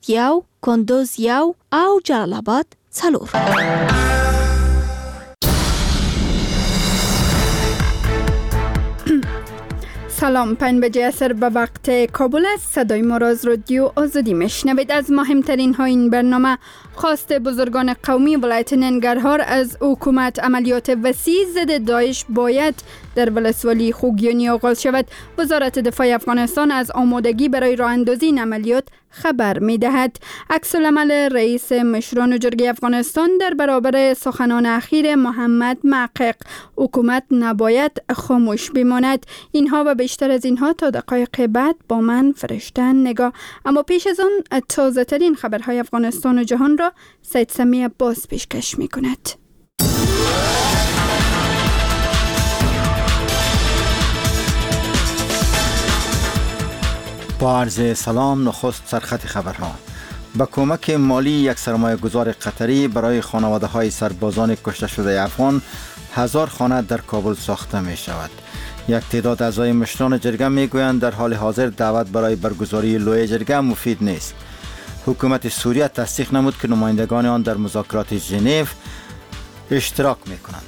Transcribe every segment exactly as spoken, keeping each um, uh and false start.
یو، کندوز یو او جلال‌آباد صلور. سلام، پنج بجه عصر به وقت کابل است. صدای ما را از رادیو آزادی میشنوید. از مهمترین ها این برنامه: خواست بزرگان قومی ولایت ننگرهار از حکومت عملیات وسیع ضد داعش باید در ولسوالی خوگیانی آغاز شود. وزارت دفاع افغانستان از آمادگی برای راه اندازی این عملیات خبر می دهد. عکس العمل رئیس مشران جرگه افغانستان در برابر سخنان اخیر محمد محقق: حکومت نباید خاموش بماند. اینها و بیشتر از اینها تا دقایق بعد با من فرشته نگاه. اما پیش از آن تازه ترین خبرهای افغانستان و جهان را سید سمی عباس پیشکش می کند. با عرض سلام، نخست سرخط خبرها. با کمک مالی یک سرمایه گذار قطری برای خانواده های سربازان کشته شده افغان هزار خانه در کابل ساخته می شود. یک تعداد اعضای مشران جرگه می گویند در حال حاضر دعوت برای برگزاری لوی جرگه مفید نیست. حکومت سوریه تصدیق نمود که نمایندگان آن در مذاکرات ژنو اشتراک می کنند.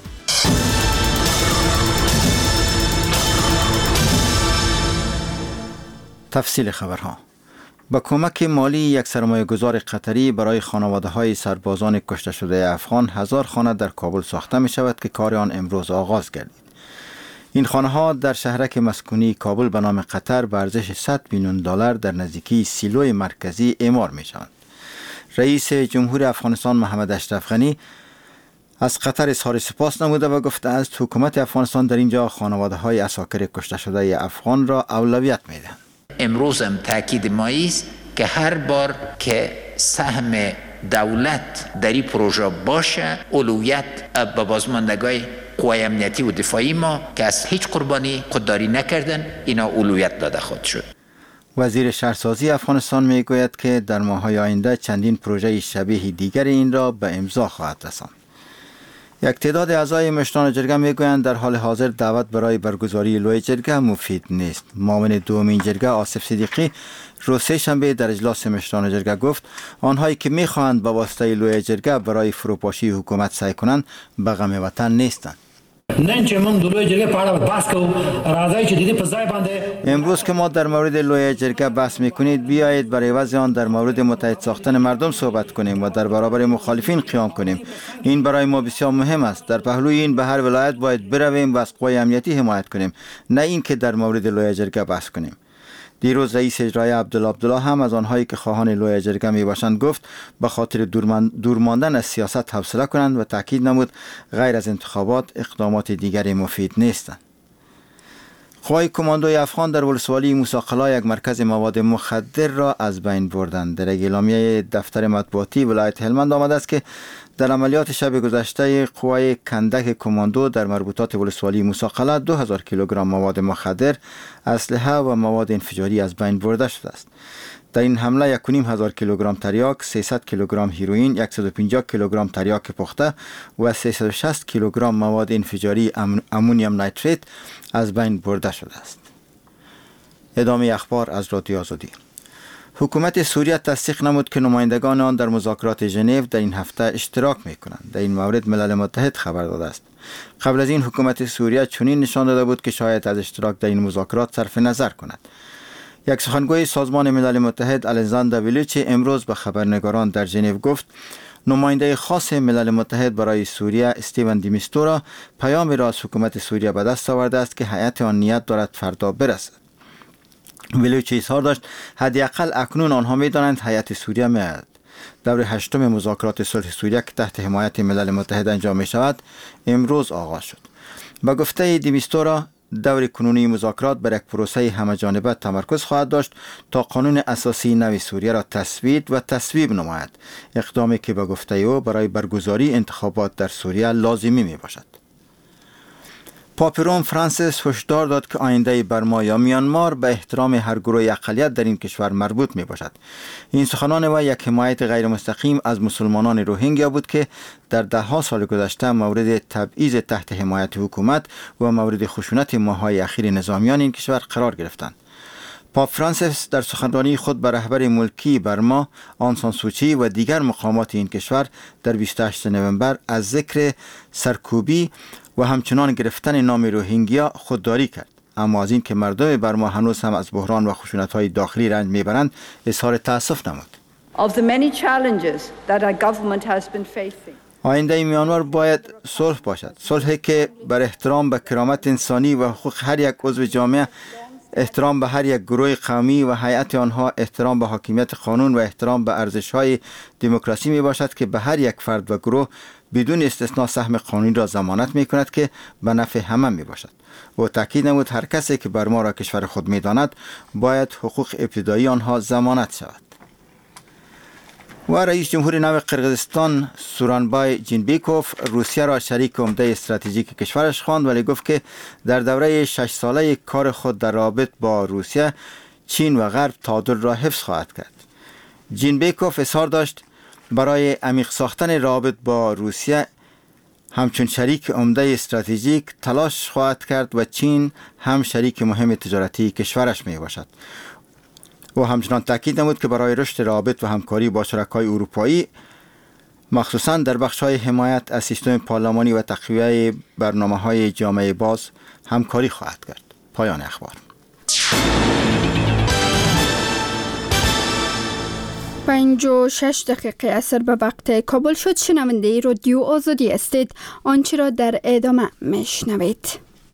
تفصیل خبرها. با کمک مالی یک سرمایه گذار قطری برای خانواده های سربازان کشته شده افغان هزار خانه در کابل ساخته می شود که کار آن امروز آغاز گردید. این خانه ها در شهرک مسکونی کابل به نام قطر به ارزش صد میلیون دلار در نزدیکی سیلوی مرکزی اعمار می شوند. رئیس جمهور افغانستان محمد اشرف غنی از قطر اظهار سپاس نموده و گفته است حکومت افغانستان در اینجا خانواده های اساکر کشته شده افغان را اولویت می دهد. امروز هم تاکید ما است که هر بار که سهم دولت در این پروژه باشه، اولویت به بازماندگان قوای امنیتی و دفاعی ما که از هیچ قربانی خودداری نکردن، اینا اولویت داده خود شد. وزیر شهرسازی افغانستان می گوید که در ماه‌های آینده چندین پروژه شبیه دیگر این را به امضا خواهد رساند. یک تعداد اعضای مشران جرگه می گویند در حال حاضر دعوت برای برگزاری لوی جرگه مفید نیست. معاون دومین جرگه آصف صدیقی روز سه شنبه در اجلاس مشران جرگه گفت آنهایی که می خواهند با واسطه لوی جرگه برای فروپاشی حکومت سعی کنند به غم وطن نیستند. امروز که ما در مورد لوی جرگه بحث میکنید، بیایید برای عوض آن در مورد متحد ساختن مردم صحبت کنیم و در برابر مخالفین قیام کنیم. این برای ما بسیار مهم است. در پهلوی این به هر ولایت باید برویم و از قوای امنیتی حمایت کنیم، نه اینکه در مورد لوی جرگه بحث کنیم. دیروز رئیس اجرایی عبدالله عبدالله هم از آنهایی که خواهان لوی جرگه می باشند گفت به خاطر دور ماندن از سیاست حوصله کنند و تاکید نمود غیر از انتخابات اقدامات دیگری مفید نیستند. قوای کماندوی افغان در ولسوالی موسی قلعه یک مرکز مواد مخدر را از بین بردند. در اعلامیه دفتر مطبوعاتی ولایت هلمند آمده است که در عملیات شب گذشته قوای کندک کماندو در مربوطات ولسوالی موسی قلعه دو هزار کیلوگرم مواد مخدر، اسلحه و مواد انفجاری از بین برده شده است. در این حمله یک و نیم هزار کیلوگرم تریاک، سیصد کیلوگرم هیروئین، صد و پنجاه کیلوگرم تریاک پخته و سیصد و شصت کیلوگرم مواد انفجاری امونیم نیتریت از بین برده شده است. ادامه اخبار از رادیو آزادی. حکومت سوریه تصدیق نمود که نمایندگان آن در مذاکرات ژنو در این هفته اشتراک می کنند. در این مورد ملل متحد خبر داده است. قبل از این حکومت سوریه چنین نشان داده بود که شاید از اشتراک در این مذاکرات صرف نظر کند. یک سخنگوی سازمان ملل متحد الکساندر ویلیچ امروز به خبرنگاران در ژنو گفت نماینده خاص ملل متحد برای سوریه استیون دی میستورا پیام را از حکومت سوریه به دست آورده است که هیئت آن نیت دارد فردا برسد. ویلیچ اظهار داشت حداقل اکنون آنها می‌دانند هیئت سوریه می‌آید. دور هشتم مذاکرات صلح سوریه که تحت حمایت ملل متحد انجام می شود امروز آغاز شد. با گفته دی میستورا دور کنونی مذاکرات بر یک پروسه همه‌جانبه تمرکز خواهد داشت تا قانون اساسی نو سوریه را تثبیت و تصویب نماید، اقدامی که به گفته او برای برگزاری انتخابات در سوریه لازمی می باشد. پاپ روم فرانسیس هشدار داد که آینده برما یا میانمار به احترام هر گروه اقلیت در این کشور مربوط می باشد. این سخنان و یک حمایت غیر مستقیم از مسلمانان روهینگیا بود که در ده ها سال گذشته مورد تبعیض تحت حمایت حکومت و مورد خشونت ماه‌های اخیر نظامیان این کشور قرار گرفتند. پاپ فرانسیس در سخنرانی خود به رهبر ملکی برما آن سان سوچی و دیگر مقامات این کشور در بیست و هشتم نوامبر از ذکر سرکوبی و همچنان گرفتن نام روهینگیا خودداری کرد. اما از این که مردم برما هنوز هم از بحران و خشونت‌های داخلی رنج میبرند اظهار تأسف نمود. Of the many challenges that our government has been facing. آینده میانمار باید صلح باشد، صلحی که بر احترام به کرامت انسانی و حقوق هر یک عضو جامعه، احترام به هر یک گروه قومی و هیئت آنها، احترام به حاکمیت قانون و احترام به ارزش‌های دموکراسی می باشد که به هر یک فرد و گروه بدون استثناء سهم قانونی را ضمانت می کند که به نفع همه می باشد. و تاکید نمود هر کسی که برما را کشور خود می داند باید حقوق ابتدایی آنها ضمانت شود. و رئیس جمهور نو قرقیزستان سورانبای جینبیکوف روسیه را شریک عمده استراتژیک کشورش خواند، ولی گفت که در دوره شش ساله کار خود در رابط با روسیه چین و غرب تعادل را حفظ خواهد کرد. جینبیکوف اظهار داشت برای عمیق ساختن رابط با روسیه همچون شریک عمده استراتژیک تلاش خواهد کرد و چین هم شریک مهم تجارتی کشورش می باشد. و همچنان تاکید نمود که برای رشد روابط و همکاری با شرکای اروپایی مخصوصاً در بخش‌های حمایت از سیستم پارلمانی و تقویت برنامه‌های جامعه باز همکاری خواهد کرد. پایان اخبار. پنج و شش دقیقه اثر به وقت کابل شد. شنونده رادیو آزادی هستید. آنچه را در ادامه میشنوید.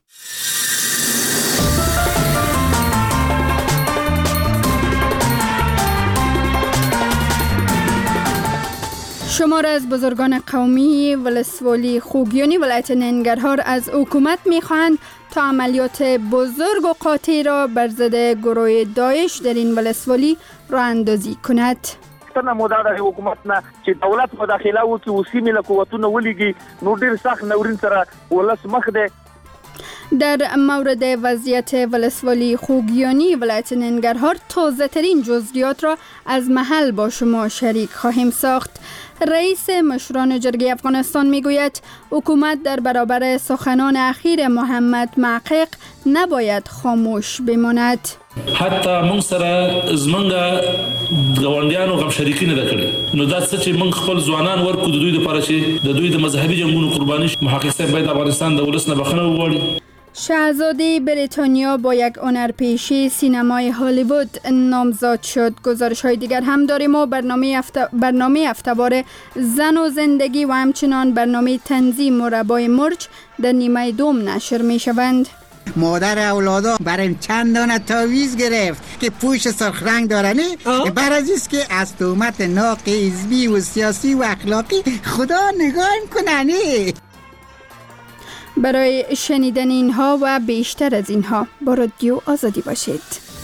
شمار از بزرگان قومی ولسوالی خوگیانی ولایت ننگرهار از حکومت می‌خواهند تا عملیات بزرگ و قاطع را بر ضد گروه داعش در این ولسوالی راه اندازی کند. تنه مودا د حکومت نه چې دولت مداخله وکړي او سیمې له قوتونو ولېږي نو ډېر سخت ناورین سره ولس مخ دی. در مورد وضعیت ولسوالی خوگیانی ولایت ننگرهار تازه ترین جزئیات را از محل با شما شریک خواهیم ساخت. رئیس مشران جرگه افغانستان میگوید حکومت در برابر سخنان اخیر محمد محقق نباید خاموش بماند. حتی من سره زمنګ غونډیانو غم شریکی نه کړي نو دا څه چې من خپل ځوانان ورکو د دوی لپاره چې د دوی د مذهبي جنگونو قرباني محقق صاحب باید افغانستان د ولس نه بخښنه وغواړي. شاهزاده بریتانیا با یک هنرپیشه سینمای هالیوود نامزد شد. گزارش های دیگر هم داریم و برنامه افت... برنامه افتوار زن و زندگی و همچنان برنامه تنظیم مربای مرچ در نیمه دوم نشر می شوند. مادر اولادا برای چند دانه تاویز گرفت که پوش سرخ رنگ دارنه بر از است که از تهمت ناق حزبی و سیاسی و اخلاقی خدا نگاه کننه. برای شنیدن اینها و بیشتر از اینها با رادیو آزادی باشید.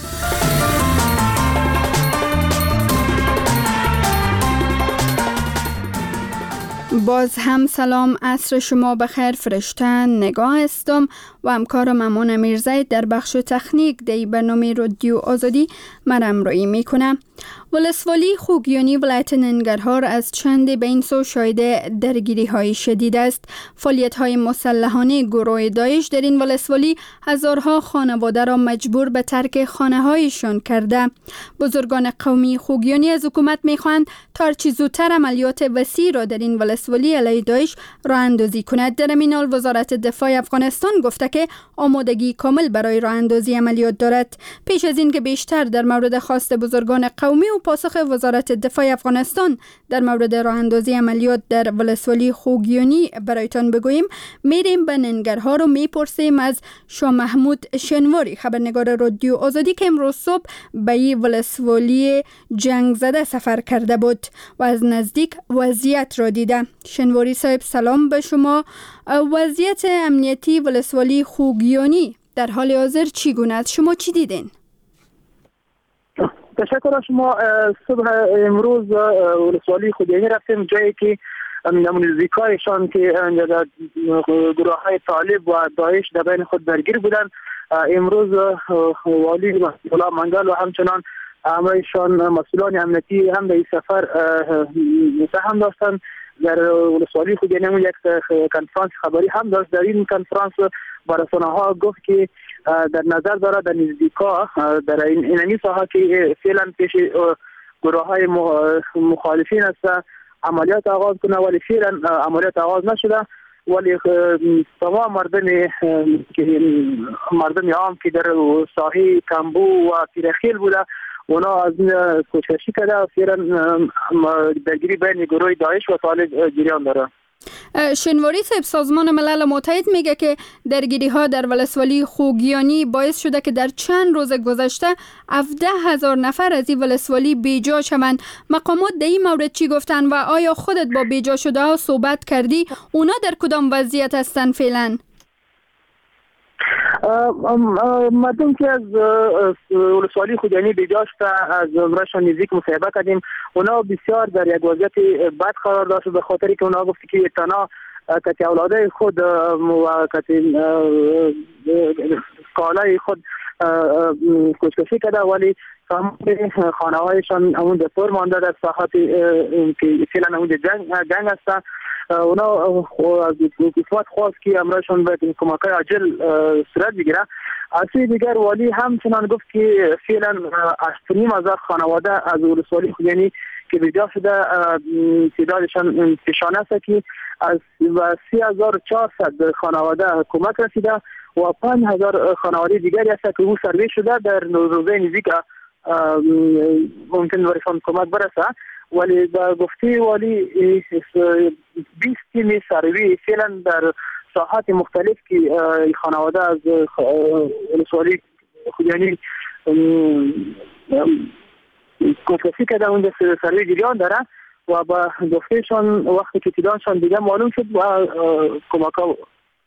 باز هم سلام، عصر شما بخیر. فرشته نگاه هستم و همکارم امان میرزایی در بخش تکنیک دی برنامه رادیو آزادی مرم رایی میکنم. ولسوالی خوگیانی ولایت ننگرهار از چند به این سو شاهد درگیری های شدید است. فعالیت های مسلحانه گروه داعش در این ولسوالی هزارها خانواده را مجبور به ترک خانه هایشان کرده. بزرگان قومی خوگیانی از حکومت میخواهند تا هرچه زودتر عملیات وسیع را در این ولسوالی علیه داعش راه اندازی کند. در این حال وزارت دفاع افغانستان گفته که آمادگی کامل برای راه اندازی عملیات دارد. پیش از این که بیشتر در مورد خواست بزرگان قومی و پاسخ وزارت دفاع افغانستان در مورد راه اندازی عملیات در ولسوالی خوگیانی برایتان بگوییم، میریم به ننگرهار و میپرسیم از شاه محمود شنواری، خبرنگار رادیو آزادی که امروز صبح به این ولسوالی جنگ زده سفر کرده بود و از نزدیک وضعیت را دیده. شنواری صاحب سلام به شما. وضعیت امنیتی ولسوالی خوگیانی در حال حاضر چگونه است؟ شما چی دیدین؟ تشکر از شما. صبح امروز ولسوالی خوگیانی رفتیم، جایی که نمونزیکایشان که گروه های طالب و داعش در بین خود درگیر بودند. امروز والی الله منگل و همچنان همراهشان مسئولان امنیتی هم در این سفر سهم داشتند. در ولسوالی خوگیانی یک کنفرانس خبری هم داشت. در این کنفرانس با رسانه ها گفت که در نظر داره در نزدیکا در این اینمی ساحه که فعلا پیش گروه های مخالفین است عملیات آغاز کنه، ولی فعلا عملیات آغاز نشده. ولی تمام مردم که مردم عام که در ساحه کمبو و تیرخیل بوده اونا از این کوششی کرده، فعلا درگیری بین گروه داعش و طالب جریان داره. شنواری صاحب، سازمان ملل متحد میگه که درگیری ها در ولسوالی خوگیانی باعث شده که در چند روز گذشته هفده هزار نفر از این ولسوالی بیجا شوند. مقامات در این مورد چی گفتن و آیا خودت با بیجا شده ها صحبت کردی؟ اونا در کدام وضعیت هستن فعلا؟ مردم که از ولسوالی خوگیانی بیجا شده از عمرشان نزدیک مصاحبه کردیم، اونا بسیار در یک وضعیت بد قرار داشت، به خاطری که اونا گفتی که تنها کتی اولاده خود و کتی کالای خود کشکشی کرده، ولی تمام خانه هایشان همون دپور مانده در ساحات که فعلا همون جنگ جنگ هستن. اونا از حکومت خواست که امرشان به کمک عاجل صورت بگیره. از سوی دیگر والی همچنان گفت که فعلا هشت هزار خانواده از ولسوالی خوگیانی که بیجا شده تعدادشان پیشانه است که از سی هزار و چهارصد خانواده کمک رسیده و پنج هزار خانواده دیگری است که او سروی شده در روزه نزدیک ممکن برشان کمک برسه. ولی با گفته والی بیست تیم سروی فعلا در ساحات مختلف که خانواده از ولسوالی خوگیانی کوششی کرده اونجا سروی جریان داره و با گفتهشان وقتی که تعدادشان دیگه معلوم شد و کمک‌ها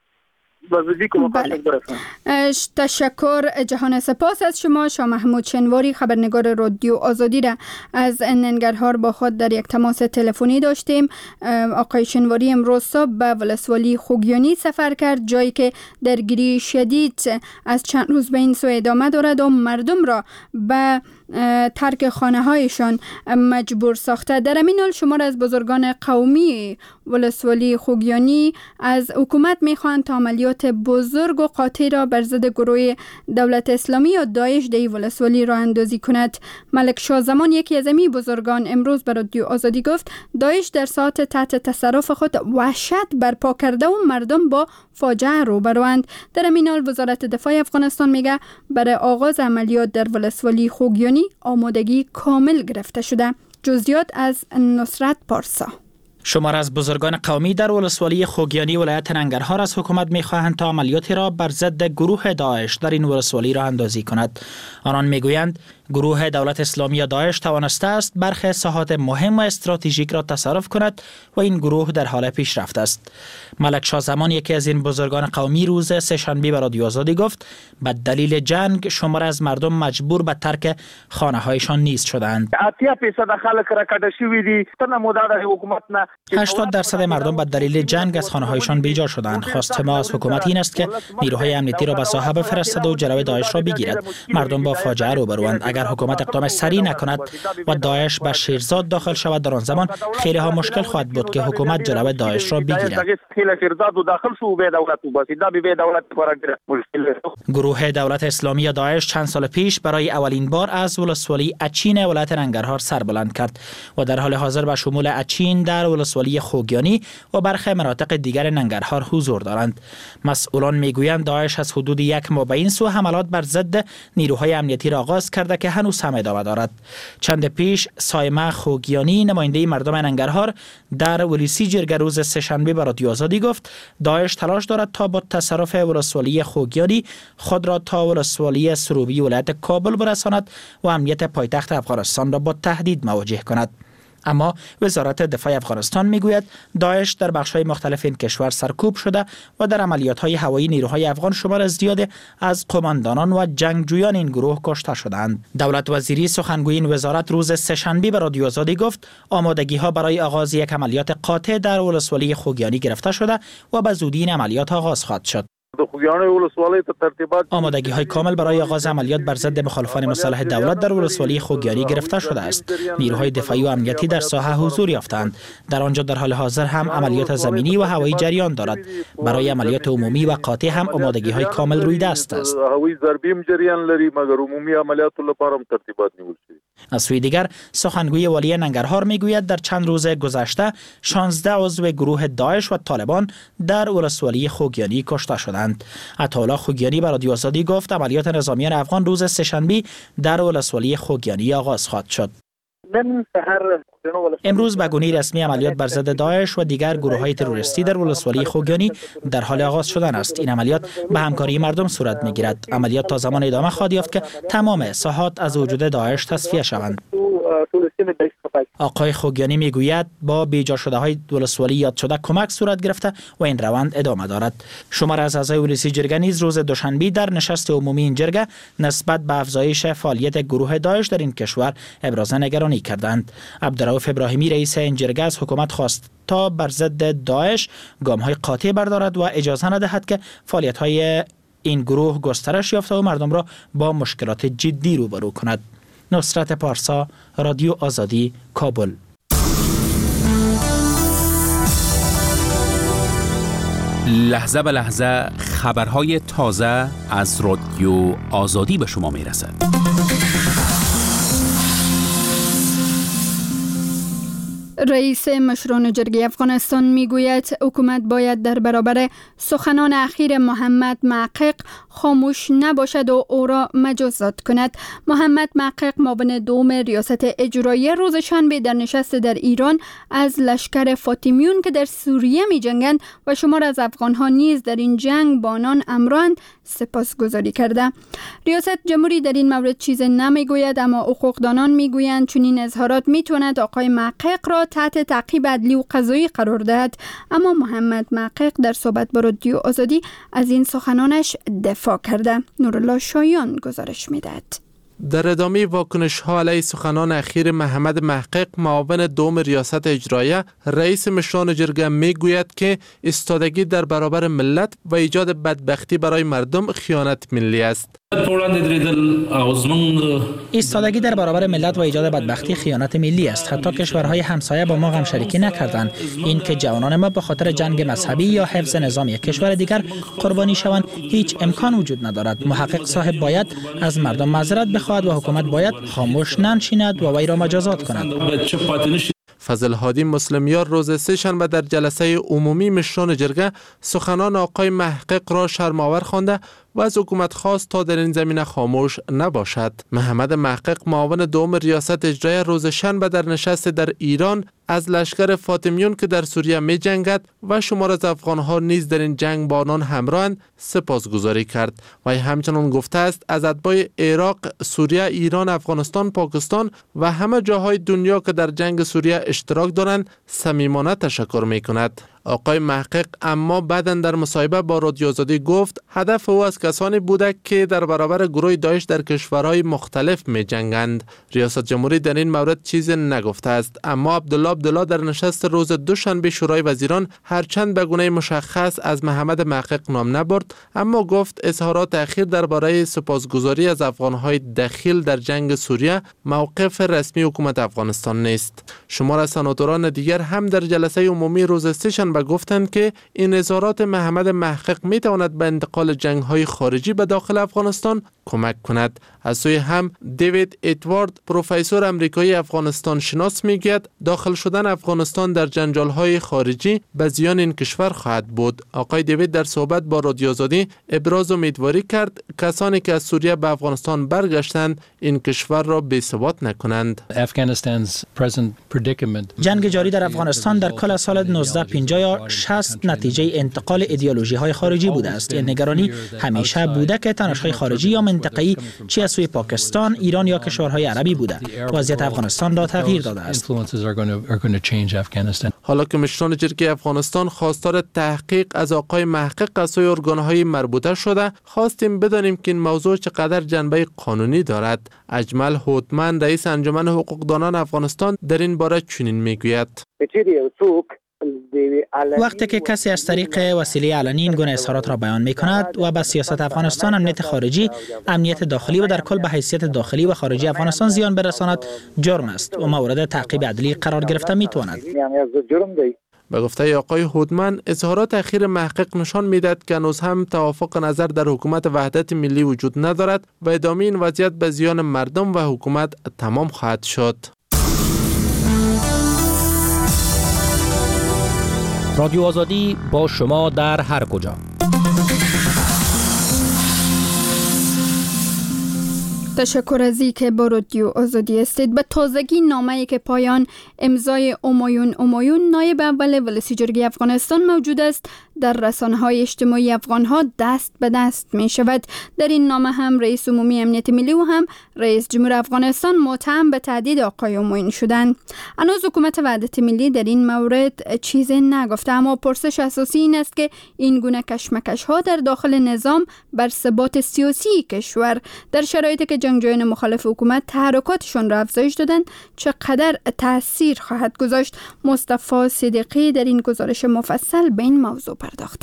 بله. تشکر جهان سپاس از شما. شاه محمود شنواری خبرنگار رادیو آزادی را از ننگرهار با خود در یک تماس تلفنی داشتیم. آقای شنواری امروز صبح به ولسوالی خوگیانی سفر کرد، جایی که درگیری شدید از چند روز به این سو ادامه دارد و مردم را به ترک خانه هایشان مجبور ساخته. در همین حال شمار از بزرگان قومی ولسوالی خوگیانی از حکومت میخواهند تا عملیات بزرگ و قاطع را بر ضد گروه دولت اسلامی یا داعش در ولسوالی راه اندازی کند. ملک شاه زمان یکی از این بزرگان امروز بر رادیو آزادی گفت داعش در ساعت تحت تصرف خود وحشت برپا کرده و مردم با فاجعه روبروند. در همین حال وزارت دفاع افغانستان میگه برای آغاز عملیات در ولسوالی خوگیانی آمادگی کامل گرفته شده. جزئیات از نصرت پارسا. شمار از بزرگان قومی در ولسوالی خوگیانی ولایت ننگرهار از حکومت می‌خواهند تا عملیاتی را بر ضد گروه داعش در این ولسوالی راه اندازی کند. آنان میگویند گروه دولت اسلامی یا داعش توانسته است برخی ساحات مهم و استراتژیک را تصرف کند و این گروه در حال پیشرفت است. ملک شاه زمان یکی از این بزرگان قومی روز سه‌شنبه به رادیو آزادی گفت به دلیل جنگ شمار از مردم مجبور به ترک خانه‌هایشان نیز شدند. هشتاد درصد مردم به دلیل جنگ از خانه‌هایشان بیجا شدند. خواست ما از حکومت این است که نیروهای امنیتی را به ساحه بفرستد و جلوی داعش را بگیرد. مردم با فاجعه روبروند. اگر حکومت اقدام سریع نکند و داعش به شیرزاد داخل شود در آن زمان خیلی ها مشکل خواهد بود که حکومت جلوی داعش را بگیرد. گروه دولت اسلامی یا داعش چند سال پیش برای اولین بار از ولسوالی اچین ولایت ننگرهار سر بلند کرد و در حال حاضر به شمول اچین در ولسوالی خوگیانی و برخی مناطق دیگر ننگرهار حضور دارند. مسئولان میگویند داعش از حدود یک ماه به این سو حملات بر ضد نیروهای امنیتی را آغاز کرده که هنوز هم ادامه دارد. چند پیش سایمه خوگیانی نماینده مردم ننگرهار در ولیسی جرگه روز سه‌شنبه به رادیو آزادی گفت داعش تلاش دارد تا با تصرف ولسوالی خوگیانی خود را تا ولسوالی سروبی ولایت کابل برساند و امنیت پایتخت افغانستان را با تهدید مواجه کند. اما وزارت دفاع افغانستان میگوید داعش در بخش‌های مختلف این کشور سرکوب شده و در عملیات‌های هوایی نیروهای افغان شمار زیاد از قماندانان و جنگجویان این گروه کشته شدند. دولت وزیری سخنگوی این وزارت روز سه‌شنبه به رادیو آزادی گفت آمادگی‌ها برای آغاز یک عملیات قاطع در ولسوالی خوگیانی گرفته شده و به زودی این عملیات آغاز خواهد شد. خوگیانی ولسوالی ته ترتیبات آمادگی های کامل برای آغاز عملیات بر ضد مخالفان مصالح دولت در ولسوالی خوگیانی گرفته شده است. نیروهای دفاعی و امنیتی در ساحه حضور یافتند. در آنجا در حال حاضر هم عملیات زمینی و هوایی جریان دارد. برای عملیات عمومی و قاطع هم آمادگی های کامل روی دست است. هوایی ضربی جریان لري مگر عمومی عملیات لپاره هم ترتیبات نیول شوی. از سوی دیگر سخنگوی والی ننگرهار میگوید در چند روز گذشته شانزده عضو گروه داعش و طالبان در ولسوالی خوگیانی کشته شدند. عطاالله خوگیانی به رادیو آزادی گفت عملیات نظامیان افغان روز سه‌شنبه در ولسوالی خوگیانی آغاز خواهد شد. امروز به گونه رسمی عملیات بر ضد داعش و دیگر گروه‌های تروریستی در ولسوالی خوگیانی در حال آغاز شدن است. این عملیات به همکاری مردم صورت می‌گیرد. عملیات تا زمان ادامه خواهد یافت که تمام ساحات از وجود داعش تصفیه شوند. آقای خوگیانی میگوید با بیجا شده های ولسوالی یاد شده کمک صورت گرفته و این روند ادامه دارد. شمار از اعضای ولسی جرگه نیز روز دوشنبه در نشست عمومی این جرگه نسبت به افزایش فعالیت گروه داعش در این کشور ابراز نگرانی کردند. عبدالرؤوف ابراهیمی رئیس این جرگه از حکومت خواست تا بر ضد داعش گام‌های قاطع بردارد و اجازه ندهد که فعالیت‌های این گروه گسترش یافته و مردم را با مشکلات جدی روبرو کند. نصرت پارسا، رادیو آزادی، کابل. لحظه به لحظه خبرهای تازه از رادیو آزادی به شما میرسد. رئیس مشران جرگه افغانستان میگوید حکومت باید در برابر سخنان اخیر محمد محقق خاموش نباشد و او را مجازات کند. محمد محقق معاون دوم ریاست اجرایی روز شنبه در نشست در ایران از لشکر فاطمیون که در سوریه می جنگند و شمار از افغانها نیز در این جنگ با آنان همراهند سپاسگزاری کرده. ریاست جمهوری در این مورد چیز نمیگوید، اما حقوقدانان میگویند چنین اظهارات میتواند آقای محقق را تحت تعقیب عدلی و قضایی قرار دهد. اما محمد محقق در صحبت با رادیو آزادی از این سخنانش دفاع کرده. نورالله شایان گزارش میدهد. در ادامه واکنش ها علیه سخنان اخیر محمد محقق معاون دوم ریاست اجرایه، رئیس مشران جرگه میگوید که ایستادگی در برابر ملت و ایجاد بدبختی برای مردم خیانت ملی است. ایستادگی در برابر ملت و ایجاد بدبختی خیانت ملی است. حتی کشورهای همسایه با ما همشریکی نکردند. این که جوانان ما به خاطر جنگ مذهبی یا حفظ نظام یک کشور دیگر قربانی شوند هیچ امکان وجود ندارد. محقق صاحب باید از مردم معذرت بخواهد و حکومت باید خاموش ننشیند و وی را مجازات کند. فضل هادی مسلمیار روز سه شنبه در جلسه عمومی مشران جرگه سخنان آقای محقق را شرم‌آور خوانده و از حکومت خواست تا در این زمینه خاموش نباشد. محمد محقق معاون دوم ریاست اجرایی روز شنبه در نشست در ایران از لشکر فاطمیون که در سوریه می جنگد و شمار از افغانها نیز در این جنگ با آنان همراهند سپاسگزاری کرد و همچنان گفته است از اتباع عراق، سوریه، ایران، افغانستان، پاکستان و همه جاهای دنیا که در جنگ سوریه اشتراک دارند صمیمانه تشکر می کند. آقای محقق اما بعداً در مصاحبه با رادیو آزادی گفت هدف او از کسانی بوده که در برابر گروه داعش در کشورهای مختلف می جنگند. ریاست جمهوری در این مورد چیزی نگفته است، اما عبدالله عبدالله در نشست روز دوشنبه شورای وزیران هرچند به گونه مشخص از محمد محقق نام نبرد، اما گفت اظهارات اخیر درباره سپاسگزاری از افغانهای دخیل در جنگ سوریه موقف رسمی حکومت افغانستان نیست. شمار از سناتوران دیگر هم در جلسه عمومی روز سه‌شنبه گفتند که این اظهارات محمد محقق می تواند به انتقال جنگ‌های خارجی به داخل افغانستان کمک کند. از سوی هم دیوید ادوارد پروفسور امریکایی افغانستان شناس میگوید داخل شدن افغانستان در جنجال‌های خارجی به زیان این کشور خواهد بود. آقای دیوید در صحبت با رادیو آزادی ابراز امیدواری کرد کسانی که از سوریه به افغانستان برگشتند این کشور را بی‌ثبات نکنند. جنگ جاری در افغانستان در کل سال نوزده پنجاه یا شصت نتیجه انتقال ایدئولوژی‌های خارجی بوده است. این نگرانی همیشه بوده که تنش‌های خارجی یا منطقه‌ای چه از سوی پاکستان، ایران یا کشورهای عربی بوده. وضعیت افغانستان را تغییر داده است. حالا که مشران جرگه افغانستان خواستار تحقیق از آقای محقق از سوی ارگان‌های مربوطه شده، خواستیم بدانیم که این موضوع چقدر جنبه قانونی دارد. اجمل هوتمن رئیس انجمن حقوقدانان افغانستان در این باره چنین میگوید: وقتی که کسی از طریق وسیله علنی این گونه اظهارات را بیان می کند و به سیاست افغانستان، امنیت خارجی، امنیت داخلی و در کل به حیثیت داخلی و خارجی افغانستان زیان برساند، جرم است و مورد تعقیب عدلی قرار گرفته می تواند. به گفته آقای هودمن، اظهارات اخیر محقق نشان میدهد که هنوز هم توافق نظر در حکومت وحدت ملی وجود ندارد و ادامه این وضعیت به زیان مردم و حکومت تمام خواهد شد. رادیو آزادی با شما در هر کجا. تشکر از این که با رادیو آزادی هستید. به تازگی نامه‌ای که پایان امضای همایون همایون نایب اول ولسی جرگه افغانستان موجود است در رسانه‌های اجتماعی افغان‌ها دست به دست می شود. در این نامه هم رئیس عمومی امنیت ملی و هم رئیس جمهور افغانستان متهم به تهدید آقای همایون شدند. هنوز حکومت وحدت ملی در این مورد چیزی نگفته، اما پرسش اساسی این است که این گونه کشمکش‌ها در داخل نظام بر ثبات سیاسی کشور در شرایطی که جنگجویان مخالف حکومت تحرکاتشان را افزایش دادند چقدر تأثیر خواهد گذاشت. مصطفی صدیقی در این گزارش مفصل به این موضوع پرداخته.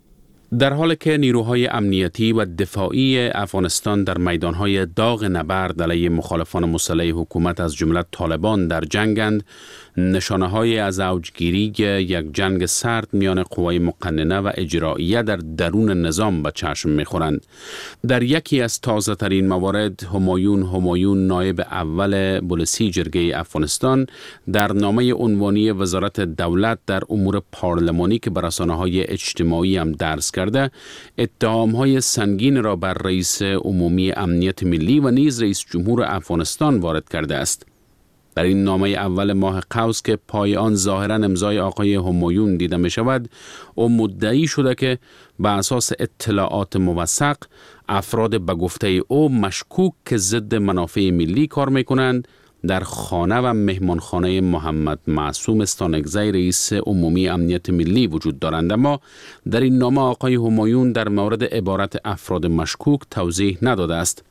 در حالی که نیروهای امنیتی و دفاعی افغانستان در میدانهای داغ نبرد علیه مخالفان مسلح حکومت از جمله طالبان در جنگند، نشانه‌های از اوجگیری یک جنگ سرد میان قوای مقننه و اجراییه در درون نظام به چشم می‌خورند. در یکی از تازه‌ترین موارد، همایون همایون نایب اول ولسی جرگه افغانستان در نامه عنوانی وزارت دولت در امور پارلمانی که به رسانه‌های اجتماعی هم درس کرده، اتهام‌های سنگین را بر رئیس عمومی امنیت ملی و نیز رئیس جمهور افغانستان وارد کرده است. در این نامه اول ماه قوس که پای آن ظاهراً امضای آقای همایون دیده می شود، او مدعی شده که به اساس اطلاعات موثق افراد به گفته او مشکوک که ضد منافع ملی کار می کنند در خانه و مهمانخانه محمد معصوم استانکزی رئیس عمومی امنیت ملی وجود دارند. اما در این نامه آقای همایون در مورد عبارت افراد مشکوک توضیح نداده است.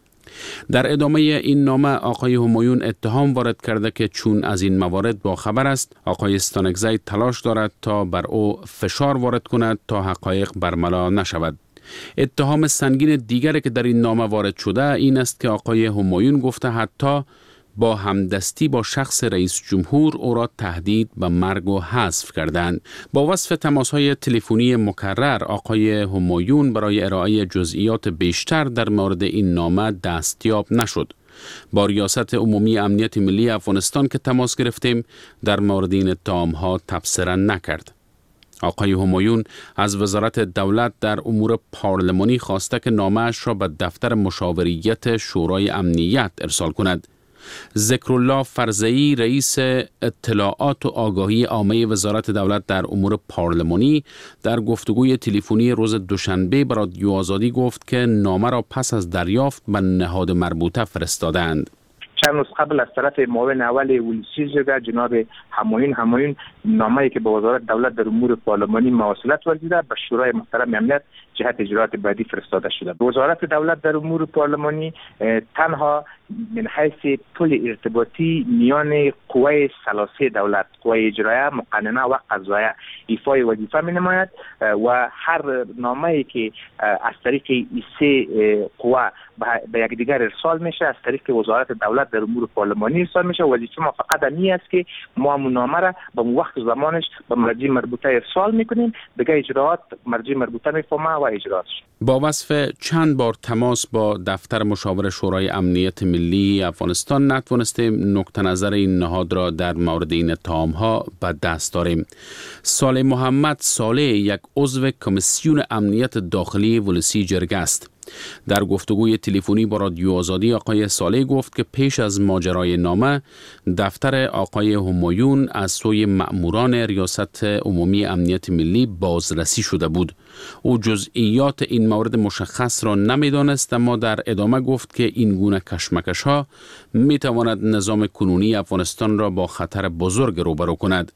در ادامه این نامه آقای همایون اتهام وارد کرده که چون از این موارد با خبر است، آقای استانکزی تلاش دارد تا بر او فشار وارد کند تا حقایق برملا نشود. اتهام سنگین دیگری که در این نامه وارد شده این است که آقای همایون گفته حتی با همدستی با شخص رئیس جمهور او را تهدید به مرگ و حذف کردند. با وصف تماس‌های تلفنی مکرر، آقای همایون برای ارائه جزئیات بیشتر در مورد این نامه دستیاب نشد. با ریاست عمومی امنیت ملی افغانستان که تماس گرفتیم در مورد این اتهام‌ها تبصره نکرد. آقای همایون از وزارت دولت در امور پارلمانی خواسته که نامه‌اش را به دفتر مشاوریت شورای امنیت ارسال کند. ذکرالله فرزئی رئیس اطلاعات و آگاهی عامه وزارت دولت در امور پارلمانی در گفتگوی تلفنی روز دوشنبه به رادیو آزادی گفت که نامه را پس از دریافت به نهاد مربوطه فرستادند. چند روز قبل از طرف معاون اول ولسی جرگه جناب همایون همایون نامه‌ای که به وزارت دولت در امور پارلمانی مواصلت ورزیده به شورای محترم امنیت جهت اجرات بعدی فرستاده شده. وزارت دولت در امور پارلمانی تنها من حیث پل ارتباطی میان قوای ثلاثه دولت، قوای اجرایه، مقننه و قضاییه ایفای وظیفه می نماید و هر نامه‌ای که از طریق این سه قوا به یکدیگر ارسال میشه از طریق وزارت دولت در امور پارلمانی ارسال میشه. وظیفه ما فقط این است که ما همون نامه را به وقت زمانش به مرجع مربوطه ارسال میکنیم، دیگه اجرات مرجع مربوطه میفهمه و اجراتش. با وصف چند بار تماس با دفتر مشاور شورای امنیت ملی افغانستان نتوانستیم نقطه نظر این نهاد را در مورد این اتهام‌ها به دست داریم. صالح محمد صالح یک عضو کمیسیون امنیت داخلی ولسی جرگه است. در گفتگوی تلفنی با رادیو آزادی آقای صالح گفت که پیش از ماجرای نامه دفتر آقای همایون از سوی مأموران ریاست عمومی امنیت ملی بازرسی شده بود. او جزئیات این مورد مشخص را نمیدانست، اما در ادامه گفت که این گونه کشمکش ها می تواند نظام کنونی افغانستان را با خطر بزرگ روبرو کند.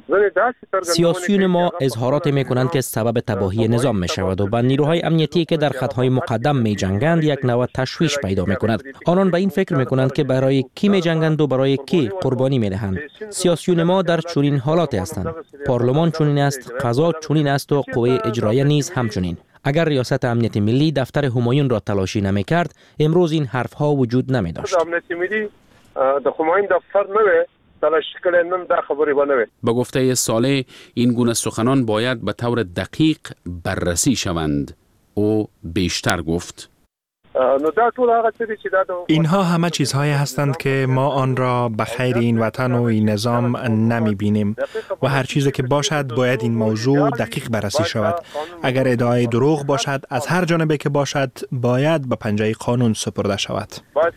سیاسیون ما اظهارات می کنند که سبب تباهی نظام می شود و به نیروهای امنیتی که در خطهای مقدم می جنگند یک نوع تشویش پیدا می کند. آنان به این فکر می کنند که برای کی می جنگند و برای کی قربانی می دهند. سیاسیون ما در چنین حالاتی هستند. پارلمان چنین است، قضا چنین است و قوه اجراییه نیز همچنین. اگر ریاست امنیت ملی دفتر همایون را تلاشی نمی کرد، امروز این حرف ها وجود نمی داشت. امنیت ملی د همایون دفتر نه تلاش کردن در خبری بنوه. با گفته صالح این گونه سخنان باید به طور دقیق بررسی شوند. او بیشتر گفت اینها همه چیزهایی هستند که ما آن را به خیر این وطن و این نظام نمی بینیم و هر چیزی که باشد باید این موضوع دقیق بررسی شود. اگر ادعای دروغ باشد از هر جانبه که باشد باید به پنجه قانون سپرده شود.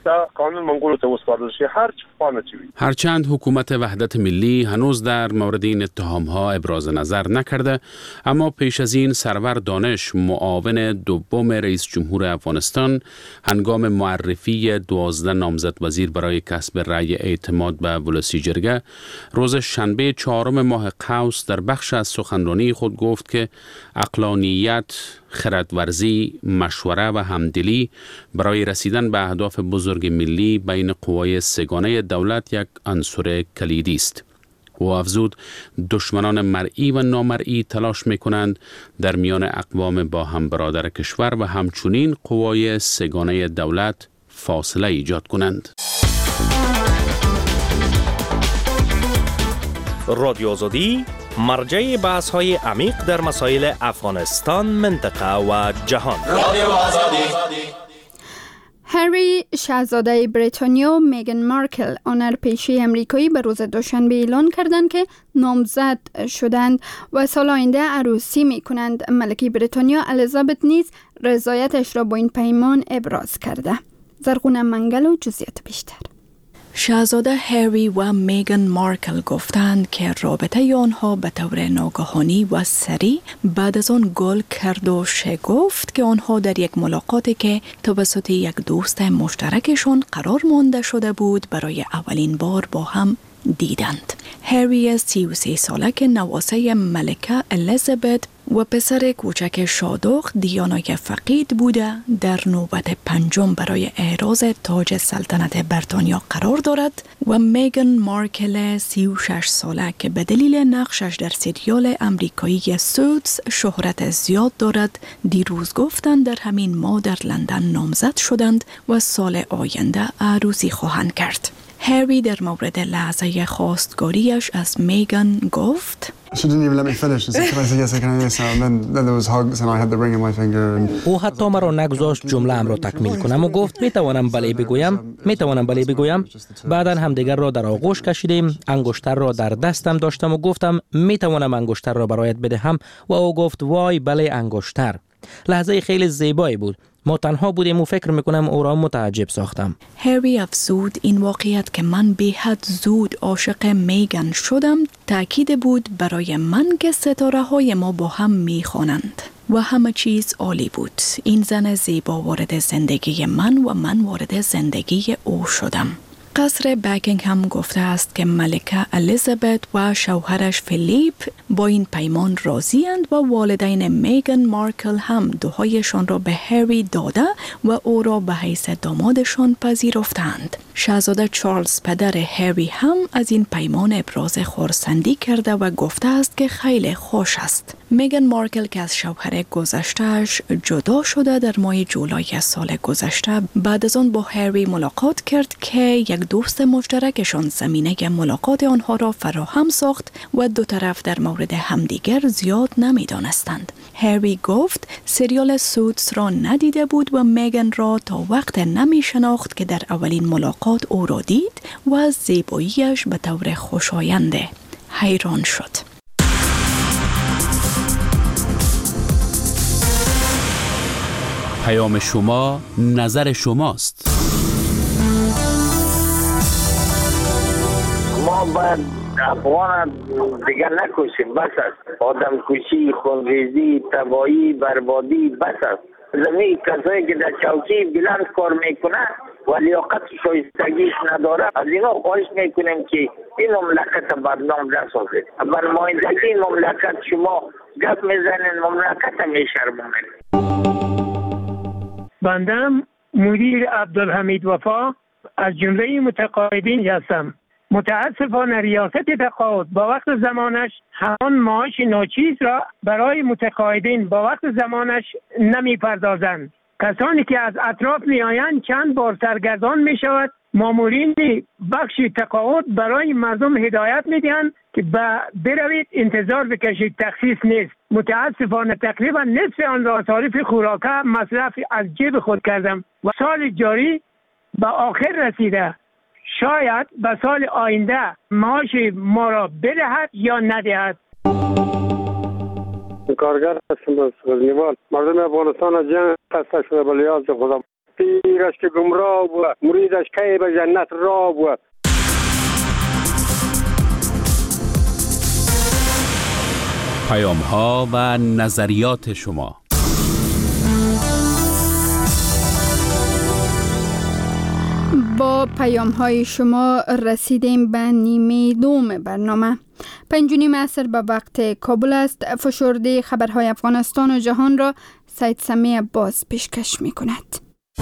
هرچند حکومت وحدت ملی هنوز در مورد این اتهام ها ابراز نظر نکرده، اما پیش از این سرور دانش معاون دوم رئیس جمهور افغانستان هنگام معرفی دوازده نامزد وزیر برای کسب رأی اعتماد به ولسی جرگه روز شنبه چهارم ماه قوس در بخش از سخنرانی خود گفت که عقلانیت، خردورزی، مشوره و همدلی برای رسیدن به اهداف بزرگ ملی بین قوای سگانه دولت یک عنصر کلیدی است. و افزود دشمنان مرئی و نامرئی تلاش می کنند در میان اقوام با هم برادر کشور و همچنین قوای سگانه دولت فاصله ایجاد کنند. رادیو آزادی مرجع بحث های عمیق در مسائل افغانستان، منطقه و جهان. رادیو آزادی. هری شاهزاده بریتانیا و میگن مارکل هنرپیشه امریکایی به روز دوشنبه اعلان کردند که نامزد شدند و سال آینده عروسی می کنند. ملکه بریتانیا الیزابت نیز رضایتش را با این پیمان ابراز کرده. زرغونه منگل و جزئیات بیشتر. شاهزاده هری و میگن مارکل گفتند که رابطه آنها به طور ناگهانی و سریع بعد از آن گل کرد و شگفت که آنها در یک ملاقاتی که توسط یک دوست مشترکشان قرار مانده شده بود برای اولین بار با هم دیدند. هری سی و سه ساله که نواسه ملکه الیزابت و پسر کوچک شادخت دیانای فقید بوده در نوبت پنجم برای احراز تاج سلطنت بریتانیا قرار دارد و میگن مارکل سی و شش ساله که به دلیل نقشش در سریال امریکایی سوتس شهرت زیاد دارد دیروز گفتند در همین ماه در لندن نامزد شدند و سال آینده عروسی خواهند کرد. هری در مورد لحظه خواستگاریش از میگن گفت او حتی مرا نگذاشت جمله ام را تکمیل کنم و گفت می توانم بله بگویم می توانم بله بگویم بعدا همدیگر را در آغوش کشیدیم. انگشتر را در دستم داشتم و گفتم می توانم انگشتر را برایت بدهم و او گفت وای بله انگشتر. لحظه خیلی زیبایی بود. ما تنها بودیم و فکر میکنم او را متعجب ساختم. هری افزود این واقعیت که من به حد زود عاشق میگن شدم تأکید بود برای من که ستاره های ما با هم میخوانند و همه چیز عالی بود. این زن زیبا وارد زندگی من و من وارد زندگی او شدم. قصر بکینگهم گفته است که ملکه الیزابت و شوهرش فیلیپ با این پیمان راضی‌اند و والدین میگن مارکل هم دوهایشان را به هری داده و او را به حیث دامادشان پذیرفتند. شاهزاده چارلز پدر هری هم از این پیمان ابراز خرسندی کرده و گفته است که خیلی خوش است. میگن مارکل که از شوهر گذشته‌اش جدا شده در ماه جولای سال گذشته بعد از آن با هری ملاقات کرد که یک دوست مشترکشان زمینه ملاقات آنها را فراهم ساخت و دو طرف در مورد همدیگر زیاد نمی دانستند. هری گفت سریال سوتس را ندیده بود و میگن را تا وقت نمی شناخت که در اولین ملاقات او را دید و از زیباییش به طور خوشاینده حیران شد. پیام شما نظر شماست. ما باید افغان دیگر نکشیم، بس است. آدم کشی، خونریزی، تباهی، بربادی بس است. زمین کسایی که در چوکی بلند کار میکنه و لیاقت شایستگیش نداره از اینا خواهش میکنیم که این مملکت بدنام نسازید. بر مایندگی مملکت شما گپ میزنین، مملکت میشرمونید. بندم مدیر عبدالحمید وفا از جمله متقاعدین هستم. متاسفانه ریاست تقاعد با وقت زمانش همان معاش ناچیز را برای متقاعدین با وقت زمانش نمی پردازند. کسانی که از اطراف می آیند چند بار سرگردان می شود. مامورین بخش تقاعد برای مردم هدایت می دهند که بروید انتظار بکشید، تخصیص نیست. متاسفانه تقریبا نصف آن را صارف خوراک مصرف از جیب خود کردم و سال جاری به آخر رسیده. شاید به سال آینده معاش ما را بدهد یا ندهد. کارگر هستم از غزنیوال. مردم افغانستان از جنگ خسته شده به لیاز خدا. پیرش که گمراه بود، مریدش کی به جنت راه بود. پیام ها و نظریات شما. با پیام های شما رسیدیم به نیمه دوم برنامه. پنج و نیم عصر به وقت کابل است. فشرده خبرهای افغانستان و جهان را سید سمیع باز پیشکش می کند.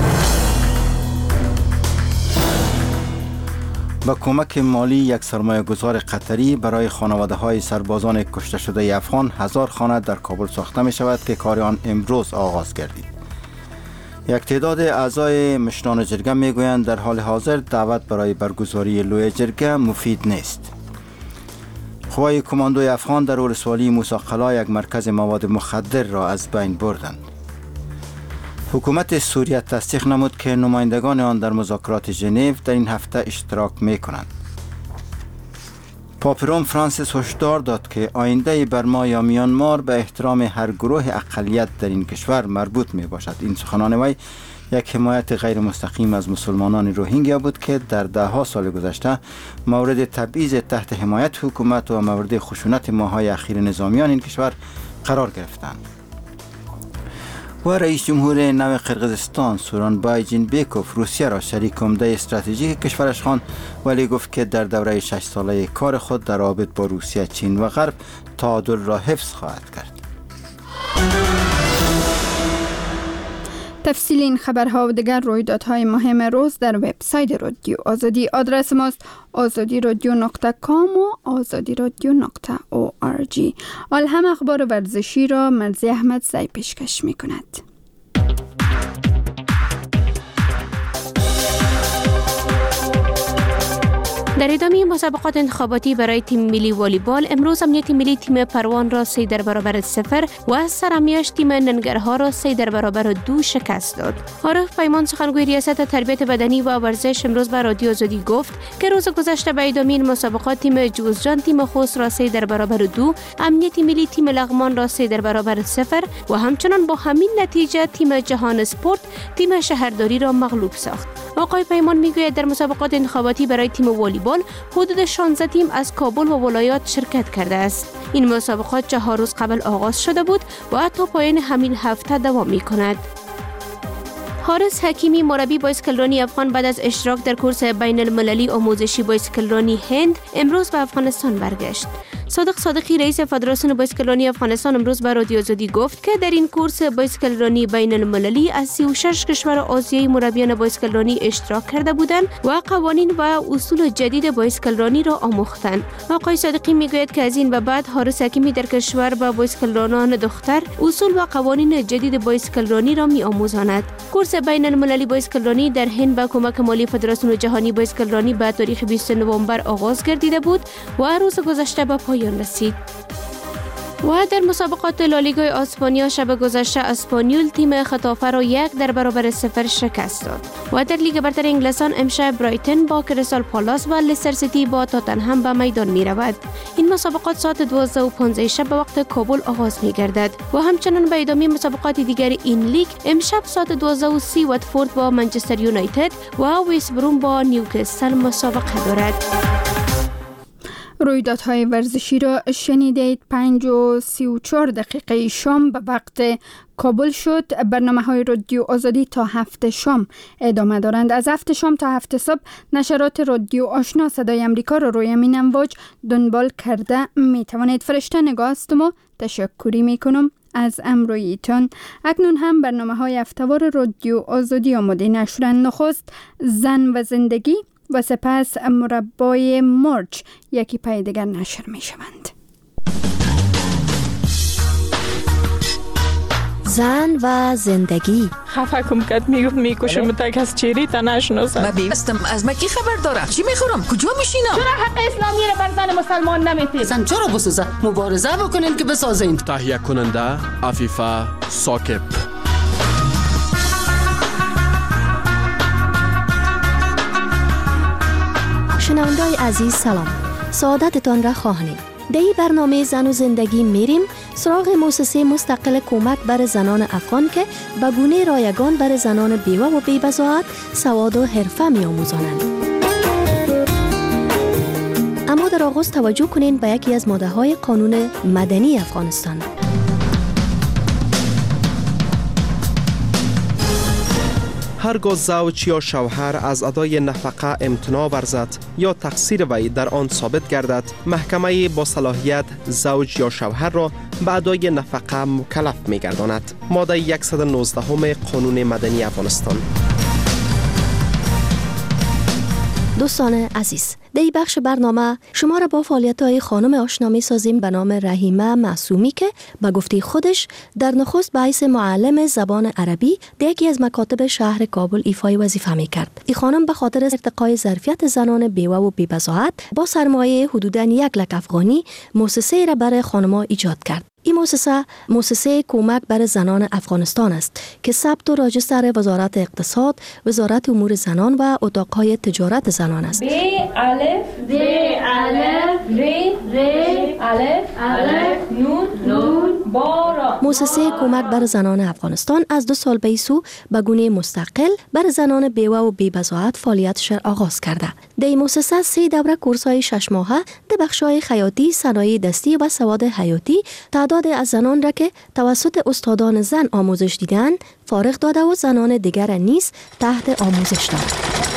با کمک مالی یک سرمایه گذار قطری برای خانواده های سربازان کشته شده افغان هزار خانه در کابل ساخته می شود که کار آن امروز آغاز گردید. یک تعداد اعضای مشران جرگه می گویند در حال حاضر دعوت برای برگزاری لوی جرگه مفید نیست. قوای کماندوی افغان در ولسوالی موسی قلعه یک مرکز مواد مخدر را از بین بردند. حکومت سوریه تصدیق نمود که نمایندگان آن در مذاکرات ژنو در این هفته اشتراک می کنند. پاپ روم فرانسیس هشدار داد که آینده برما یا میانمار به احترام هر گروه اقلیت در این کشور مربوط می باشد. این سخنان وی یک حمایت غیر مستقیم از مسلمانان روهینگیا بود که در ده ها سال گذشته مورد تبعیض تحت حمایت حکومت و مورد خشونت ماهای اخیر نظامیان این کشور قرار گرفتند. و رئیس جمهور نو قرقیزستان سورانبای جینبیکوف روسیه را شریک عمده استراتژیک کشورش خواند، ولی گفت که در دوره شش ساله کار خود در رابط با روسیه، چین و غرب تعادل را حفظ خواهد کرد. تفصیل این خبرها و دیگر رویدادهای مهم روز در وبسایت رادیو آزادی. آدرس ماست آزادی رادیو نقطه کام و آزادی رادیو نقطه او آر جی. آل هم اخبار ورزشی را مرزی احمد زی پیشکش می کند. در ادامه مسابقات انتخاباتی برای تیم ملی والیبال امروز امنیتی ملی تیم پروان را سه در برابر صفر و سرمیاش تیم ننگرهار را سه در برابر دو شکست داد. عارف پیمان سخنگوی ریاست تربیت بدنی و ورزش امروز به رادیو آزادی گفت که روز گذشته به ادامه این مسابقات تیم جوزجان تیم خوست را سه در برابر دو، امنیتی ملی تیم لغمان را سه در برابر صفر و همچنان با همین نتیجه تیم جهان اسپورت تیم شهرداری را مغلوب ساخت. آقای پیمان میگوید در مسابقات انتخاباتی برای تیم والیبال حدود شانزده تیم از کابل و ولایات شرکت کرده است. این مسابقات چهار روز قبل آغاز شده بود و تا پایان همین هفته دوام می‌کند. حارس حکیمی مربی بایسکلرانی افغان بعد از اشتراک در کورس بین المللی آموزشی بایسکلرانی هند امروز به افغانستان برگشت. صادق صادقی رئیس فدراسیون بایسکلرانی افغانستان امروز به رادیو آزادی گفت که در این کورس بایسکلرانی بین المللی از سی و شش کشور آسیایی مربیان بایسکلرانی اشتراک کرده بودند و قوانین و اصول جدید بایسکلرانی را آموختند. آقای صادقی میگوید که از این به بعد حارس حکیمی در کشور با بایسکلرانان دختر اصول و قوانین جدید بایسکلرانی را می‌آموزاند. کورس بین المللی بایسکلرانی در هند با کمک مالی فدراسیون جهانی بایسکلرانی به تاریخ بیست نوامبر آغاز گردیده بود و روز گذشته به پایان رسید. و در مسابقات لالیگای اسپانیا شب گذشته اسپانیول تیم خطافه را یک در برابر صفر شکست داد. و در لیگ برتر انگلستان امشب برایتن با کریستال پالاس و لستر سیتی با تاتنهم به میدان می رود. این مسابقات ساعت دوازده و پانزده شب به وقت کابل آغاز می گردد و همچنان به ادامه مسابقات دیگر این لیگ امشب ساعت دوازده و سی واتفورد با منچستر یونایتد و ویست بروم با نیوکاسل مسابقه دارد. رویدادهای ورزشی را شنیدید. پنج و سی و چهار دقیقه شام به وقت کابل شد. برنامه های رادیو آزادی تا هفت شام ادامه دارند. از هفت شام تا هفت صبح نشرات رادیو آشنا صدای امریکا را روی همین امواج دنبال کرده می توانید. فرشته نگاه هستم و تشکری می کنم از امرویتون. اکنون هم برنامه های هفته‌وار رادیو آزادی آماده نشرند. نخست زن و زندگی و سپس مربای مرچ یکی پای دیگر نشر می شوند. زن و زندگی. خفه کم کد میگفت میکشم تا کس چیری تا نشناسم. من بیستم از مکی خبر دارم. چی میخورم؟ کجا میشینم؟ چرا حق اسلامی را بر زن مسلمان نمیتید؟ زن چرا بسوزه؟ مبارزه بکنین که بسازین. تهیه کننده عفیفه ساکب. شنونده‌های عزیز سلام. سعادتتان را خواهانیم. در این برنامه زن و زندگی میریم سراغ مؤسسه مستقل کمک بر زنان افغان که به گونه رایگان بر زنان بیوه و بی‌بضاعت سواد و حرفه می‌آموزانند. اما در آغاز توجه کنین به یکی از ماده‌های قانون مدنی افغانستان. هرگاه زوج یا شوهر از ادای نفقه امتناع ورزد یا تقصیر وی در آن ثابت گردد، محکمه با صلاحیت زوج یا شوهر را به ادای نفقه مکلف می‌گرداند. ماده صد و نوزده قانون مدنی افغانستان. دوستان عزیز، در این بخش برنامه شما را با فعالیت‌های خانم آشنا می‌سازیم به نام رحیمه معصومی که به گفته خودش در نخست به حیث معلم زبان عربی در یکی از مکاتب شهر کابل ایفای وظیفه می‌کرد. این خانم به خاطر ارتقای ظرفیت زنان بیوه و بی‌بضاعت با سرمایه حدوداً یک لک افغانی مؤسسه را برای خانم‌ها ایجاد کرد. این مؤسسه مؤسسه کمک بر زنان افغانستان است که ثبت و راجستر وزارت اقتصاد، وزارت امور زنان و اتاقهای تجارت زنان است. ب الف د الف ر ر الف الف نون نون بارا. مؤسسه کمک بر زنان افغانستان از دو سال به سو به گونه مستقل بر زنان بیوه و بی‌بضاعت فعالیتش را آغاز کرده. در این مؤسسه سه دوره کورس‌های شش ماهه در بخش‌های خیاطی، صنایع دستی و سواد حیاتی تعداد از زنان را که توسط استادان زن آموزش دیدند فارغ داده و زنان دیگر نیز تحت آموزش داد.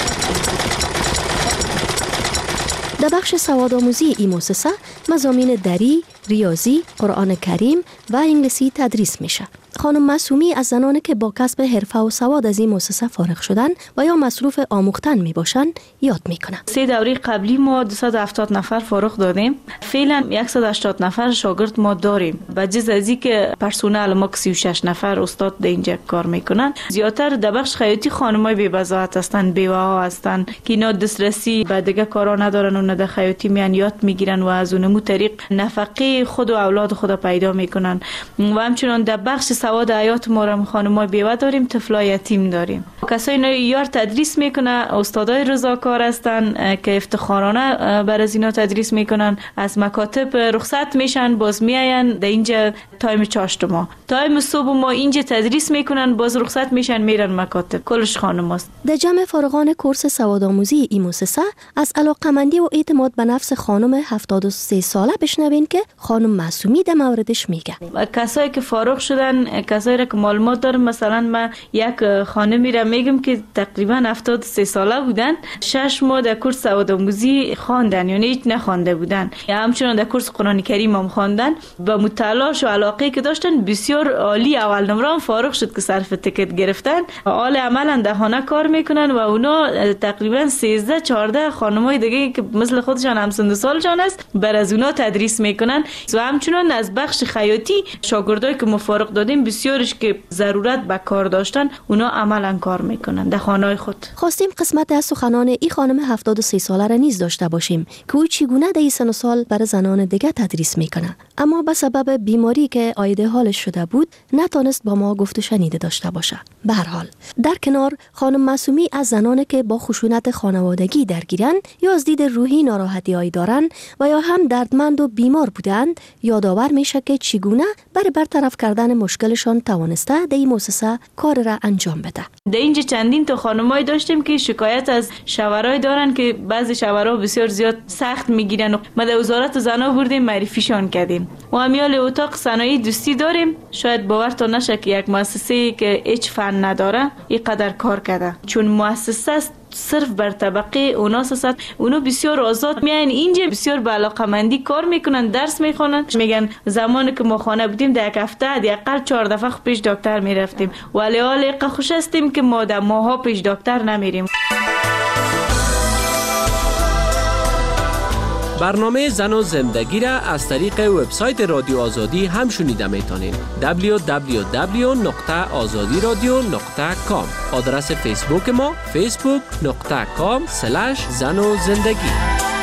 در بخش سواد آموزی این مؤسسه مضامین دری، ریاضی، قرآن کریم و انگلیسی تدریس میشه. خانم معصومی از زنانی که با کسب حرفه و سواد از این مؤسسه فارغ شدن و یا مصروف آموختن می باشند یاد میکنه. سه دوره قبلی ما دویست و هفتاد نفر فارغ دادیم. فعلا صد و هشتاد نفر شاگرد ما داریم. و جز از این که پرسنل ما سی و شش نفر استاد در اینجا کار میکنن. زیاتر در بخش خیاطی خانمای بی‌بضاعت هستند، بیوه ها هستند که اینا دسترسی به دیگه کارا ندارن و نه در خیاطی میان یاد میگیرن و از اونمو طریق نفقه خود و اولاد خود پیدا میکنن. و همچنین در بخش سواد حیات ما را خانمای بیوه داریم، طفلای یتیم داریم. کسایی یار تدریس میکنه، استادای رضاکار هستن که افتخارانه بر از اینا تدریس میکنن. از مکاتب رخصت میشن باز میاین در اینجا تایم چاشتما تایم صبح ما اینجا تدریس میکنن باز رخصت میشن میرن مکاتب. کلش خانماست. در جمع فارغان کورس سواد آموزی این مؤسسه از علاقه‌مندی و اعتماد به نفس خانم هفتاد و سه ساله بشنوین که خانم معصومی در موردش میگه. کسایی که فارغ شدن، کسایی را که معلومات دارم، مثلا من یک خانمی را میگم که تقریبا هفتاد و سه ساله بودن، شش ماه در کورس سواد آموزی خواندن، یعنی هیچ نخوانده بودن. یا همچنین در کورس قرآن کریم هم خواندن و مطالعه و علاقه که داشتن بسیار عالی. اول نمره هم فارغ شد که صرف تکت گرفتن. حال عملا در خانه کار میکنن و اونا تقریبا سیزده چهارده خانمای دیگه که مثل خودشان هم سن سالشان است بر از اونا تدریس میکنن. و همچنین از بخش خیاطی شاگردایی که مفارق دادیم بسیارش که ضرورت به کار داشتن اونا عملا کار میکنن در خانه‌های خود. خواستیم قسمت از سخنان این خانم هفتاد و سه ساله را نیز داشته باشیم که او چگونه در این سن و سال برای زنان دیگه تدریس میکنه، اما به سبب بیماری که آیده حالش شده بود نتونست با ما گفت و شنیده داشته باشه. به هر حال در کنار خانم معصومی از زنانی که با خشونت خانوادگی درگیرن یا از دید روحی ناراحتی‌هایی دارن و یا هم دردمند و بیمار بودند یادآور میشه که چگونه برای برطرف کردن مشکلشان توانسته در این مؤسسه کار را انجام بده. در اینجا چندین تا خانمایی داشتیم که شکایت از شوهرای دارن که بعضی شوهرها بسیار زیاد سخت میگیرن. ما در وزارت زنان بردیم معرفیشان کردیم. و همیال اتاق صنایع دوستی داریم. شاید باورتون نشه که یک مؤسسه که هیچ فن نداره اینقدر کار کرده، چون مؤسسه است صرف بر طبقه اوناس است. اونو بسیار آزاد میان اینجا، بسیار به علاقمندی کار میکنن، درس میخونن. میگن زمانی که ما خانه بودیم در یک هفته حداقل چهار دفعه پیش دکتر میرفتیم، ولی حال خوش هستیم که ما در ماها پیش دکتر نمیریم. برنامه زن و زندگی را از طریق وبسایت رادیو آزادی هم شنیده میتونین. دبلیو دبلیو دبلیو نقطه آزادی رادیو نقطه کام. آدرس فیسبوک ما فیسبوک نقطه کام سلش زن و زندگی.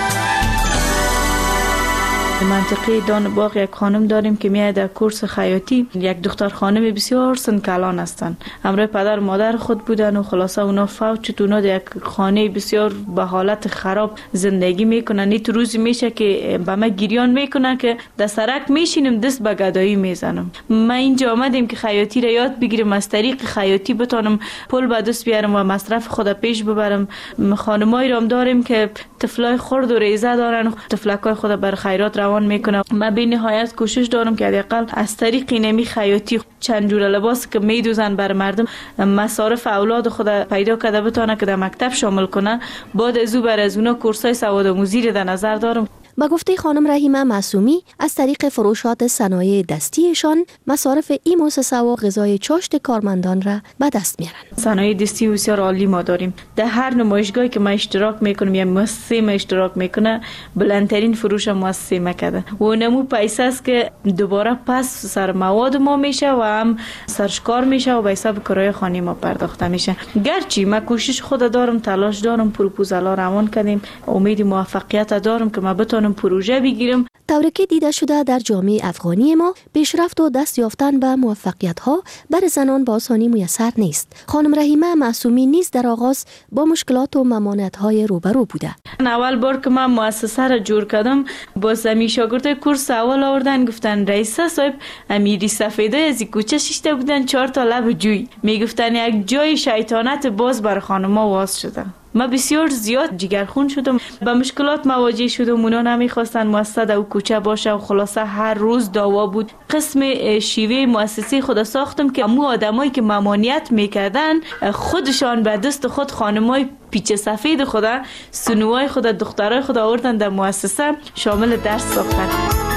منطقه دان باغ یک خانم داریم که میاد در کورس خیاطی. یک دختر خانم بسیار سنکلان هستن، همراه پدر مادر خود بودن و خلاصه اونا فوت شد. اونا در یک خانه بسیار به حالت خراب زندگی میکنن. نیت روزی میشه که به ما گریان میکنن که در سرک میشینم دست به گدایی میزنم. من اینجا آمدیم که خیاطی را یاد بگیرم، از طریق خیاطی بتونم پول به دست بیارم و مصرف خود پیش ببرم. خانمایی را داریم که طفلای خرد و ریزه دارن، طفلکای خود بر خیرات روان میکنم. من به نهایت کوشش دارم که حداقل از طریق نمی خیاطی چند جور لباس که میدوزن بر مردم مصارف اولاد خود پیدا کرده بتونه که در مکتب شامل کنن. بعد از او بر از اونا کورسای سوادآموزی را در نظر دارم. با گفته خانم رحیمه معصومی، از طریق فروشات صنایع دستیشان مصارف این مؤسسه و غذای چاشت کارمندان را به دست میارن. صنایع دستی بسیار عالی ما داریم. در هر نمایشگاهی که ما اشتراک میکنیم یا مؤسسه ما اشتراک میکنه، بلندترین فروش مؤسسه ما کرده و نمو پیسه است که دوباره پس سر مواد ما میشه و هم سرشکار میشه و به حساب کرایه خانه ما پرداخته میشه. گرچه ما کوشش خود دارم، تلاش دارم، پروپوزالا روان کردیم، امید موفقیت دارم که ما بتونم پروژه بگیرم. طوری که دیده شده در جامعه افغانی ما پیشرفت و دست یافتن به موفقیت ها بر زنان با آسانی میسر نیست. خانم رحیمه معصومی نیز در آغاز با مشکلات و ممانعت های روبرو بوده. اول بار که من مؤسسه را جور کردم، با زمی شاگردای کورس اول آوردن، گفتن رئیسه صاحب امیری سفیده از کوچه شیشته بودن، چهار تا لب جوی، میگفتن یک جای شیطانت باز بر خانم‌ها واز شده. ما بسیار زیاد جگرخون شدم، با مشکلات مواجه شدم. اونا نمیخواستن مؤسسه در کوچه باشه و خلاصه هر روز دعوا بود. قسم شیوه مؤسسه خود ساختم که امو آدمایی که ممانعت میکردن خودشان به دست خود خانمای پیچ سفید خدا، سنوای خود، دخترای خود آوردن در مؤسسه شامل درس ساختن.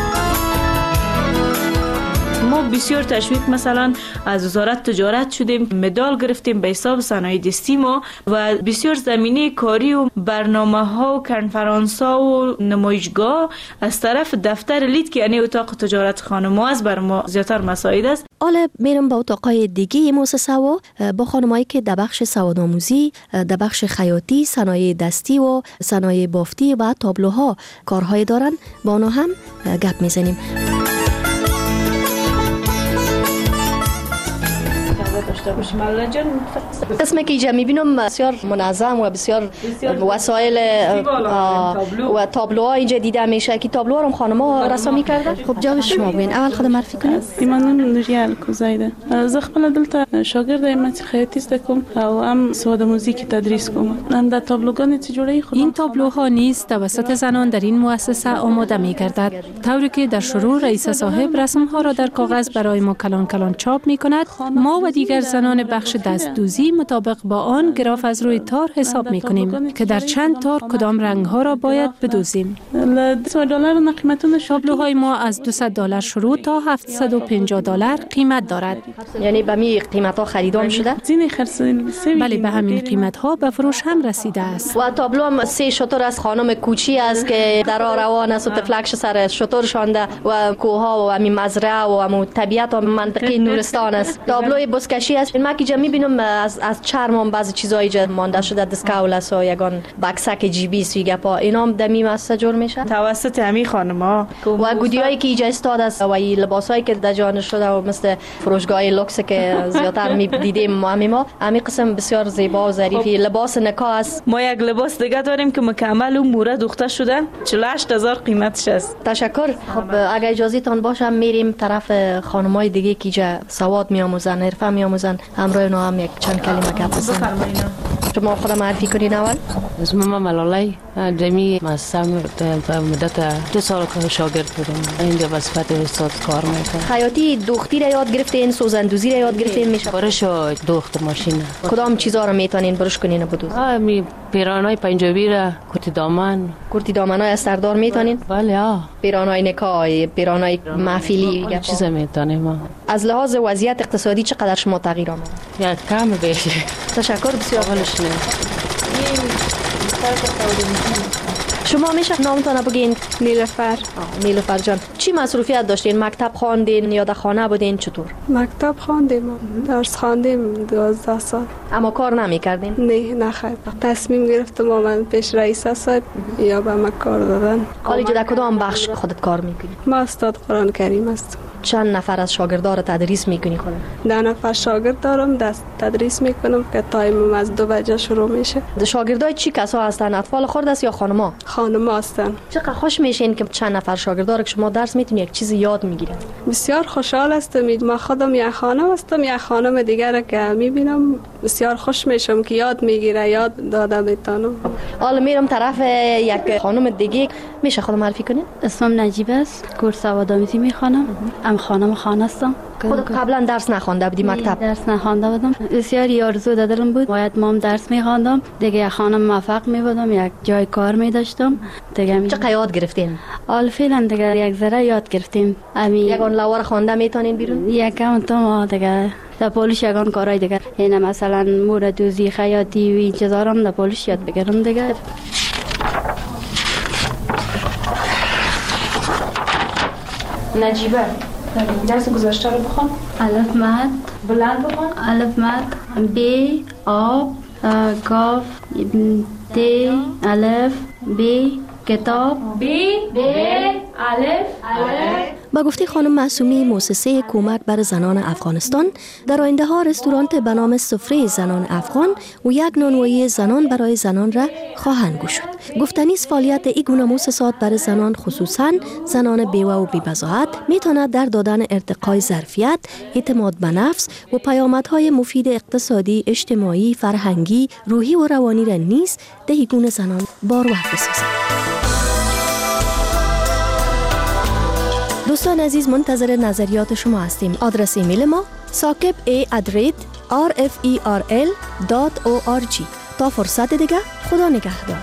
ما بسیار تشویق مثلا از وزارت تجارت شدیم، مدال گرفتیم به حساب صنایع دستی ما و بسیار زمینه کاری و برنامه ها و کنفرانس ها و نمایشگاه از طرف دفتر لید که یعنی اتاق تجارت خانم‌ها از بر ما زیاتر مساعد است. حالا میرم با اتاقای دیگه مؤسسه و با خانمایی که در بخش سوادآموزی، در بخش خیاطی، صنایع دستی و صنایع بافتی و تابلوها کارهای دارن، با آنها هم گپ میزنیم. قسمی که اینجا میبینم بسیار منظم و بسیار وسایل و تابلوها اینجا دیده میشه که تابلوها رو خانم‌ها رسامی کردن. خب جواب شما بگین، اول خود معرفی کنید. ایمان نوریال کوزایده. ز خپل دلته شاګرد یم چې خیاطی کوم او هم سواد موزیک تدریس کوم. هم د تابلوګانې چې جوړی خود. این تابلوها نیز توسط زنان در این مؤسسه آماده می‌گردد، طوری که در شروع رئیس صاحب رسم‌ها را در کاغذ برای ما کلان کلان چاپ می‌کند. ما و دیگر زنان بخش دستدوزی مطابق با آن گراف از روی تار حساب می‌کنیم که در چند تار کدام رنگ‌ها را باید بدوزیم. تابلوهای ما از دویست دلار شروع تا هفتصد و پنجاه دلار قیمت دارد. یعنی به می قیمت‌ها خریدام شده؟ بله، به همین قیمت‌ها به فروش هم رسیده است. و تابلو هم سه شتر از خانم کوچی است که در راه روان است و طفلکش سر شتر شانده و کوها و همین مزرعه و همون طبیعت و منطقه نورستان است. تابلوی بزکشی است. من که می‌بینم از از چرم بعضی چیزایی جا مانده شده، دسکاول است و یگان بکسک جیبی سوی گپا، اینام دمی ماسه جور میشه توسط همین خانم‌ها و گودیایی که اینجا استاد است و این لباسایی که در جان شده و مثل فروشگاه لوکس که زیاتر می‌دیدیم ما ما همین قسم بسیار زیبا و ظریفی لباس نکاح است. ما یک لباس دیگه داریم که مکمل اون موره دوخته شده، چهل و هشت هزار قیمتش است. تشکر. خب اگه اجازه تان باشه میریم طرف خانم‌های دیگه که اینجا سواد میآموزن، حرفه میآموزن، همراه اونا هم یک چند کلمه گپ بزنیم. شما خودم معرفی کنین اول. اسم من ملاله دمی مستم در مدت دو سال که شاگرد بودم اینجا به صفت استاد کار میکنم. خیاطی دوختی را یاد گرفتین، سوزندوزی را یاد گرفتین؟ میشه برش دوخت ماشین. کدام چیزا رو میتونین برش کنین بدوز؟ آ می پیرانای پنجابی را، کرتی دامن. کرتی دامنای استردار میتونین؟ بله آه. پیرانای نکای، پیرانای محفلی. هر چیز میتونیم. از لحاظ وضعیت اقتصادی چقدر شما تغییر آمد؟ یک کم بیشتر. تشکر بسیار. حالش نه. شما میشه نامتون بگین؟ نیلوفر. نیلوفر جان، چی مصروفیت داشتین؟ مکتب خواندین یا در خانه بودین؟ چطور؟ مکتب خواندیم، درس خواندیم دوازده سال. اما کار نمیکردین؟ نه نه خیر. تصمیم گرفتم من پیش رئیس صاحب یا به ما کار دادن. حالی در کدام بخش خودت کار میکنی؟ ما استاد قرآن کریم هستم. چند نفر از شاگردان رو تدریس میکنی خودت؟ ده نفر شاگرد دارم، دست تدریس میکنم که تایم از دو بجه شروع میشه. شاگردای چی کسا هستن؟ اطفال خرد است یا خانما؟ خانما هستن. چقدر خوش میشین که چند نفر شاگردان رو که شما درس میتونید یک چیزی یاد میگیرن؟ بسیار خوشحال هستم. ما خودم یک خانم هستم، یک خانم دیگر که میبینم بسیار خوش میشم که یاد میگیره، یاد داده میتونم. حالا میرم طرف یک خانم دیگه، میشه خودم معرفی کنین؟ اسمم نجیب است، کورس آوادامیزی میخوانم. ام خانم خانه هستم. خودت قبلا درس نخوانده بودی مکتب؟ درس نخوانده بودم. بسیار آرزو دلم بود باید مام درس میخواندم، دیگه یک خانم موفق میبودم، یک جای کار میداشتم دیگه. چقدر یاد گرفتین؟ حال فعلا دیگه یک ذره یاد گرفتیم. امی یگان لوار خوانده میتونین بیرون؟ یکم تو دیگه در پولیس یگان کارهای دیگه، اینه مثلا مور دوزی خیاطی و این چیزا رو در پولیس یاد بگیرم دیگه. نجیبه درس گذاشته رو بخون. الف مد بلند بخون. الف مد ب آب کاف د الف ب کتاب ب ب الف الف. با گفته خانم معصومی، مؤسسه کمک بر زنان افغانستان در آینده ها رستوران به نام سفره زنان افغان و یک نانوایی زنان برای زنان را خواهند گشود. گفتنی است فعالیت این گونه مؤسسات برای زنان، خصوصا زنان بیوه و بی‌بضاعت، میتواند در دادن ارتقای ظرفیت، اعتماد به نفس و پیامدهای مفید اقتصادی، اجتماعی، فرهنگی، روحی و روانی را نیز ده این گونه زنان بارور بسازد. دوستان عزیز، منتظر نظریات شما هستیم. آدرس ایمیل ما ساکب ای ادریت آر اف ای آر ال دات او آر جی. تا فرصت دیگه، خدا نگهدار.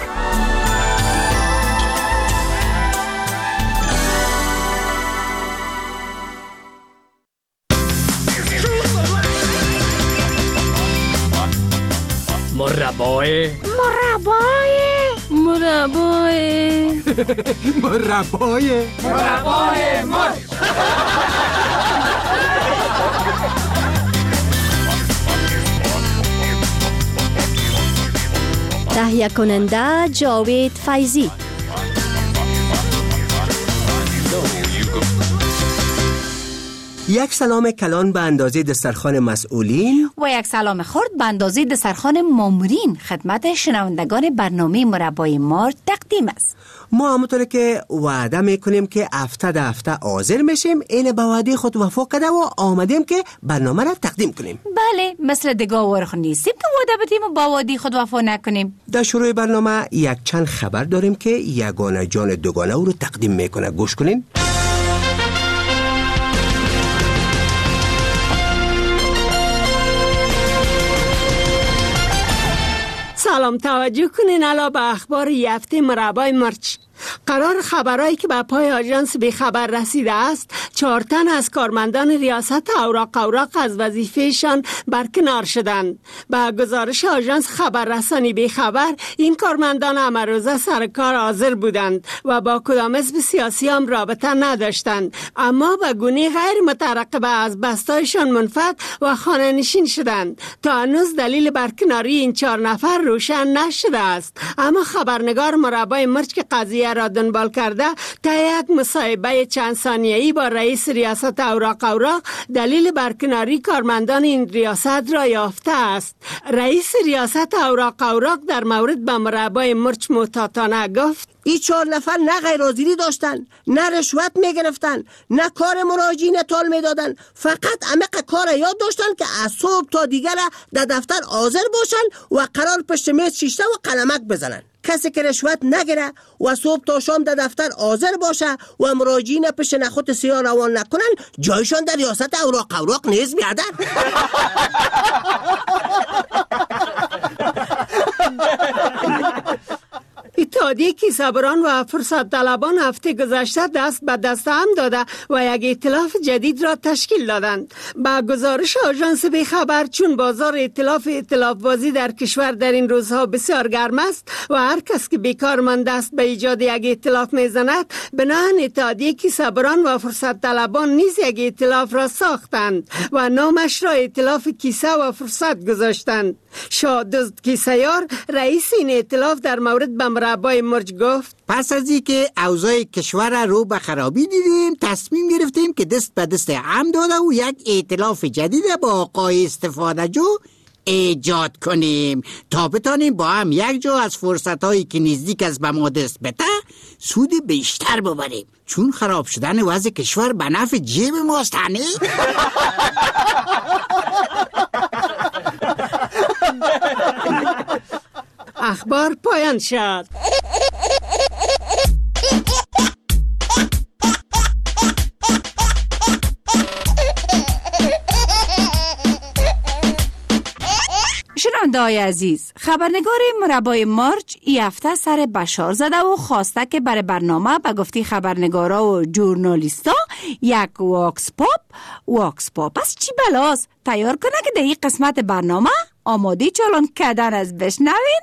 مربای مربای مربای مربای مربای مر تهیه کننده جاوید فیضی. یک سلام کلان به اندازه دسترخوان مسئولین و یک سلام خرد به اندازه دسترخوان مامورین خدمت شنوندگان برنامه مربای مار تقدیم است. ما همونطور که وعده میکنیم که هفته ده هفته حاضر میشیم، این به وعده خود وفا کرده و آمدیم که برنامه را تقدیم کنیم. بله، مثل دیگه ورخ نیستیم که وعده بدیم و با وعده خود وفا نکنیم. در شروع برنامه یک چند خبر داریم که یگانه جان دوگانه او رو تقدیم میکنه. گوش کنین. سلام، توجه کنین الا به اخبار یفته مربای مرچ. قرار خبرایی که به پای آژانس به خبر رسیده است، چهار تن از کارمندان ریاست اوراق اوراق از وظیفهشان برکنار شدند. به گزارش آژانس خبررسانی به خبر، این کارمندان امروزه سر کار حاضر بودند و با کدام حزب سیاسی هم رابطه نداشتند، اما به گونه غیر مترقبه از بستایشان منفعل و خانه نشین شدند. تا هنوز دلیل برکناری این چهار نفر روشن نشده است، اما خبرنگار مربای مرچ که قضیه را دنبال کرده تا یک مصاحبه چند ثانیه‌ای با رئیس ریاست اوراق اوراق دلیل برکناری کارمندان این ریاست را یافته است. رئیس ریاست اوراق اوراق در مورد به مربای مرچ محتاطانه گفت: این چهار نفر نه غیر حاضری داشتن، نه رشوت میگرفتن، نه کار مراجعین طال میدادن، فقط عمق کار یاد داشتن که از صبح تا دیگر در دفتر حاضر باشن و قرار پشت میز شیشته و قلمک بزنن. کسی که رشوت نگیره و صبح تا شام در دفتر حاضر باشه و مراجعین پیش نخوت سیاه روان نکنن، جایشان در ریاست اوراق اوراق نیز میادن. اتحادیه کیسه‌بران و فرصت طلبان هفته گذشته دست به دست هم داده و یک ائتلاف جدید را تشکیل دادند. با گزارش آژانس بی خبر، چون بازار ائتلاف ائتلاف بازی در کشور در این روزها بسیار گرم است و هر کس که بیکار مانده است به ایجاد یک ائتلاف میزند، بنابراین اتحادیه کیسه‌بران و فرصت طلبان نیز یک ائتلاف را ساختند و نامش را ائتلاف کیسه و فرصت گذاشتند. شادوست کیسه‌یار رئیس این ائتلاف در مورد به مربای مرج گفت: پس از این که اوضاع کشور رو به خرابی دیدیم، تصمیم گرفتیم که دست به دست هم داده و یک ائتلاف جدید با آقای استفاده جو ایجاد کنیم تا بتانیم با هم یک جا از فرصت‌هایی که نزدیک از به ما دست بده سود بیشتر ببریم، چون خراب شدن وضع کشور به نفع جیب ماست. هنی اخبار پایان شد. شنونده‌های عزیز، خبرنگار مربای مارچ ای هفته سر بشار زده و خواسته که برای برنامه به گفته خبرنگارا و جورنالیستا یک واکس پاپ واکس پاپ از چی بلاست تیار کنه که در این قسمت برنامه آماده چالان کردن از بشنوین.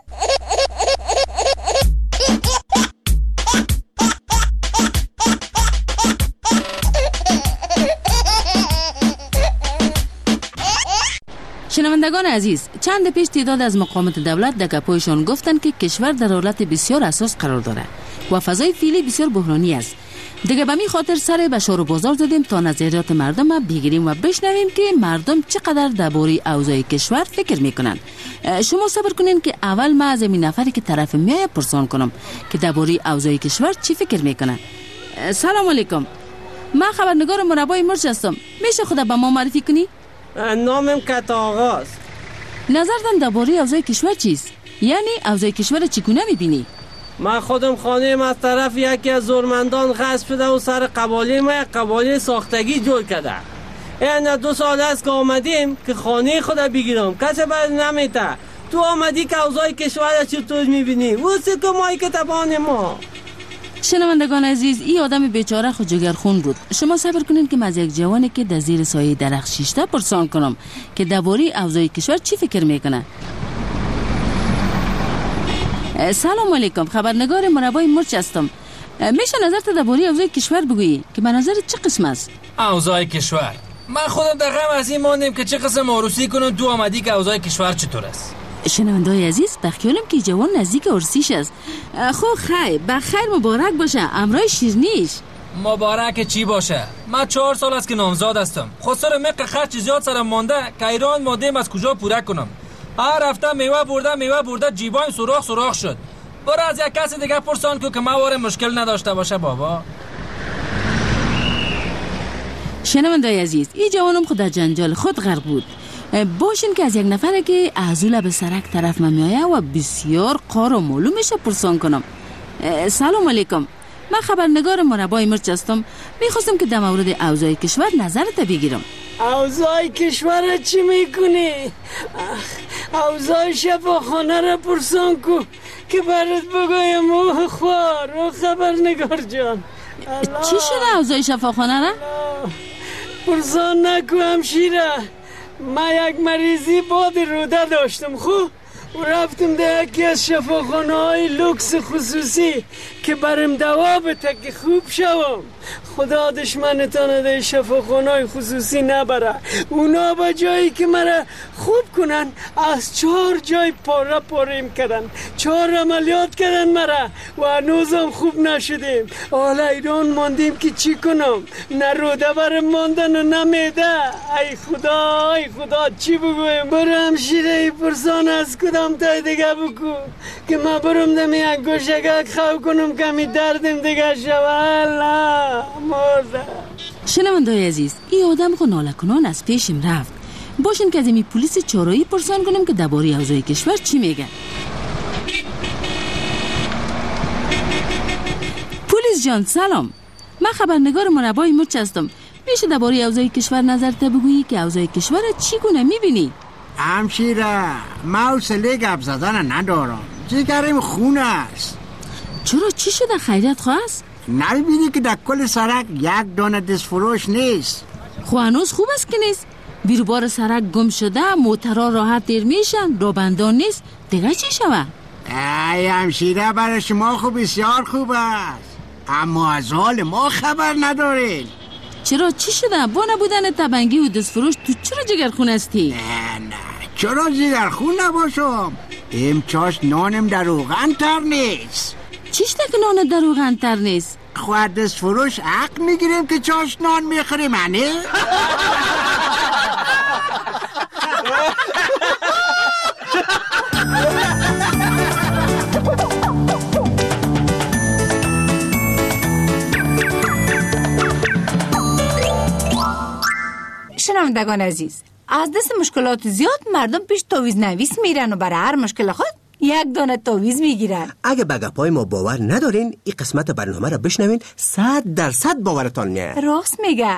شنوندگان عزیز، چند پیش تعداد از مقامات دولت در گپایشان گفتند که کشور در حالت بسیار حساس قرار دارد و فضای فعلی بسیار بحرانی است. دیگه به می خاطر سر بشار و بازار زدیم تا نظریات مردم بگیریم و بشنویم که مردم چقدر درباره اوضاع کشور فکر میکنند. شما صبر کنین که اول ما از این نفری که طرف میای پرسان کنم که درباره اوضاع کشور چی فکر میکنه. سلام علیکم، من خبرنگار مربای مرچ هستم. میشه خدا به ما معرفی کنی؟ نامم کتا آغاست. نظرتان درباره اوضاع کشور چیست؟ یعنی اوضاع کشور چگونه میبینی؟ من خودم خانه‌ام از طرف یکی از زورمندان غصب شده و سر قباله ما یک قباله ساختگی جور کرده. این دو سال است که آمدیم که خانه خود بگیرم، کسی باید نمیته. تو آمدی که اوضاع کشور چطور میبینی؟ واسه که مایی که تبان ما. شنوندگان عزیز، این آدم بیچاره خود جگرخون بود. شما صبر کنین که من از یک جوانی که در زیر سایه درخت شیشته پرسان کنم که درباره اوضاع کشور چی فکر میکنه. سلام علیکم، خبرنگار مربای مرچ هستم. میشه نظرت درباره اوضاع کشور بگویی که به نظر چه قسم است؟ اوضاع کشور، من خودم در غم از این ماندم که چه قسم عروسی کنم. تو آمدی که اوضاع کشور چطور است؟ شنونده‌های عزیز، بخیالم که جوان نزدیک عرسیش است. خو خیر، بخیر مبارک باشه. امرای شیرنیش مبارک چی باشه؟ من چهار سال است که نامزاد هستم. خود سر مق خرچ زیاد سرم مانده که ایران مادیم از کجا پوره کنم. هر هفته میوه برده میوه برده جیبایم سوراخ سوراخ شد. برو از یک کسی دیگه پرسان که ما واره مشکل نداشته باشه بابا. شنونده‌های عزیز، این جوانم خود در جنجال خود غرق بود. باشین که از یک نفره که ازوله به سرک طرف من میایه و بسیار قار و معلوم میشه پرسان کنم. سلام علیکم، من خبرنگار مربای مرچ هستم. میخواستم که در مورد اوضاع کشور نظرت بگیرم. اوضاع کشور چی میکنی؟ اوضاع شفاخانه را پرسان کو که برات بگویم. او خوار او خبرنگار جان. چی شده اوضاع شفاخانه را؟ پرسان نکو همشیره. من یک مریضی باد روده داشتم خوب و رفتم در یکی از شفاخانه های لوکس خصوصی که برم دوا بده که خوب شوم. خدا دشمنتان در شفاخانه های خصوصی نبره. اونا با جایی که مرا خوب کنن از چهار جای پاره پاریم کردن، چهار عملیات کردن مرا و هنوزم خوب نشدیم. حالا ایران ماندیم که چی کنم؟ نه روده برم ماندن و نه میده. ای خدا ای خدا چی بگویم؟ برم شیره پرسان از کدام تای دیگه بکو که من برم دمی یک گوشگک خواه کنم کمی دردم دیگه شوه. مرده. شنونده‌های عزیز، این آدم خو ناله کنان از پیشم رفت. باشین که از این پلیس چارایی پرسان کنم که درباره اوضاع کشور چی میگن. جان سلام. من خبرنگار مربای مرچ هستم. میشه درباره اوضاع کشور نظرت بگویی که اوضاع کشور چگونه میبینی؟ همشیره ما حوصله گپ زدن ندارم، جگرم خون است. چرا چی شده خیریت خواست؟ نمیبینی که در کل سرک یک دانه دست فروش نیست؟ خو هنوز خوب است که نیست. بیروبار سرک گم شده، موترها راحت دیر میشن، رابندان نیست، دیگه چی شود؟ ای همشیره برای شما خوب بسیار خوب است، اما از حال ما خبر ندارید. چرا چی شده؟ با نبودن تبنگی و دستفروش تو چرا جگرخون هستی؟ نه نه چرا جگرخون نباشم؟ این چاش نانم در روغن تر نیست. چیش که نان در روغن تر نیست؟ خواهد دستفروش حق میگیریم که چاش نان میخوریم هنه؟ شنوندگان عزیز، از دست مشکلات زیاد مردم پیش تعویض نویس میرن و برای هر مشکل خود یک دانه تعویض میگیرن. اگه به گپای ما باور ندارین این قسمت برنامه را بشنوین، صد درصد باورتان میاد. راست میگه.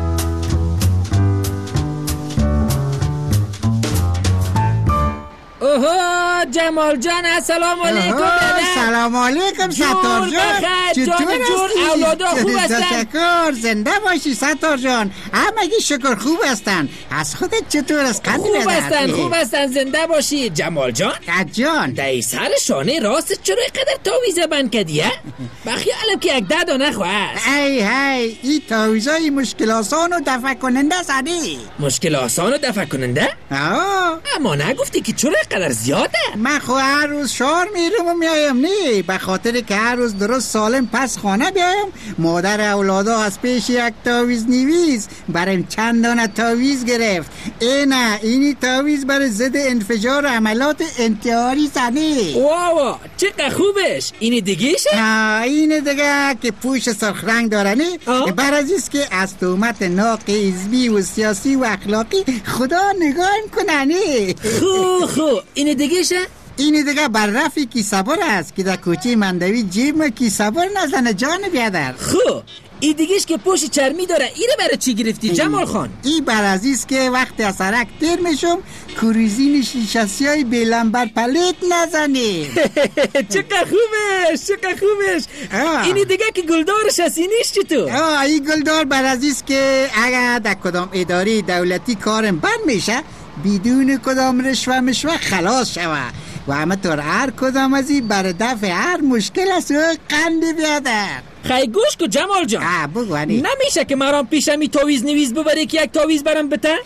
اوه جمال جان السلام علیکم. سلام علیکم ستار جان، چطور جون اولادا خوب هستن؟ تشکر، زنده باشی ستار جان. همگی شکر خوب هستن. از خودت چطور است؟ خوب هستن خوب هستن زنده باشی. جمال جان جان دای سر شانه راست چرا اینقدر تعویض بند کردیه؟ بخیالم که یک ده دانه خواست. ای هی این تعویضای مشکل آسان و دفع کننده سادی. مشکل آسان و دفع کننده؟ آه اما نگفتی که چرا اینقدر زیاده؟ من خو هر روز شار میرم و میایم نی، به خاطر که هر روز درست سالم پس خانه بیایم. مادر اولادا از پیش یک تعویض نویس برایم چند دانه تعویض گرفت. اینه اینی تعویض برای ضد انفجار عملات انتحاری زنی. واو چقدر خوبش. اینی دیگهشه؟ ها اینه دیگه که پوش سرخ رنگ داره نی. برازیست که از تهمت ناق حزبی و سیاسی و اخلاقی خدا نگاه کنه نی. خو خو اینی دیگهشه؟ اینی دیگه بر رفی کی صبر است که در کوچه مندوی جیب ما کی صبر نزنه جان بیادر. خو ای دیگهش که پوش چرمی داره، اینو برای چی گرفتی جمال خان؟ ای بر عزیز که وقتی از سرک تیر میشم کروزین شیشاسی های بیلنبر پلیت نزنی. چقدر خوبش چقدر خوبش. اینی دیگه که گلدارش هستی نیست چطور؟ آه ای گلدار بر عزیز که اگر در کدام اداری دولتی کارم بند میشه بدون کدام رشوه مشوه خلاص شوه و همه طور هر کدام از این بر دفع هر مشکل است و قندی بیادر. خیلی گوش کو جمال جان. آه بگوانی. نمیشه که مرام پیشمی تعویض نویز ببری که یک تعویض برام بده؟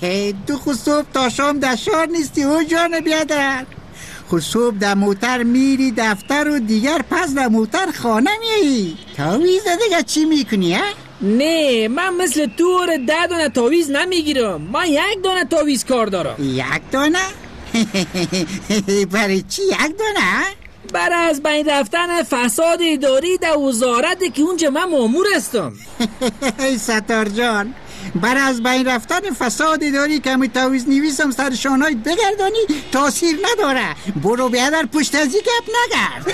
تو خود صبح تا شام در شهر نیستی او جان بیادر. خود صبح در موتر میری دفتر و دیگر پس در موتر خانه میایی. تعویض دیگه چی میکنی ها؟ نه من مثل تو ده دانه تعویض نمیگیرم. من یک دانه تعویض کار دارم. یک دانه؟ برای چی یک دانه؟ برای از بین رفتن فساد اداری در وزارت که اونجا من مامور هستم. ای ستار جان برای از بین رفتن فساد اداری که می تعویض نویسم سر شانهای بگردانی تاثیر نداره. برو بیادر پشت ازی گپ نگرد.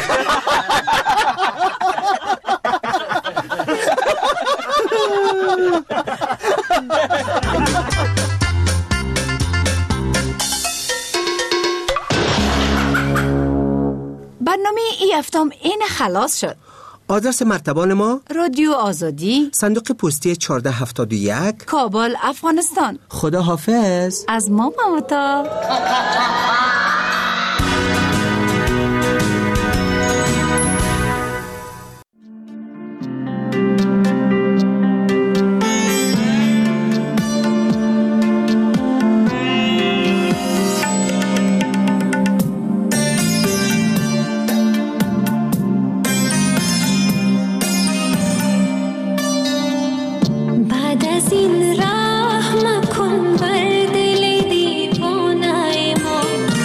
برنامه ای هفتم این خلاص شد. آدرس مرتبان ما رادیو آزادی، صندوق پستی چهارده هفتاد و یک، کابل، افغانستان. خدا حافظ. از ما ممتا. این رحم کن بر دل دیوانه ما.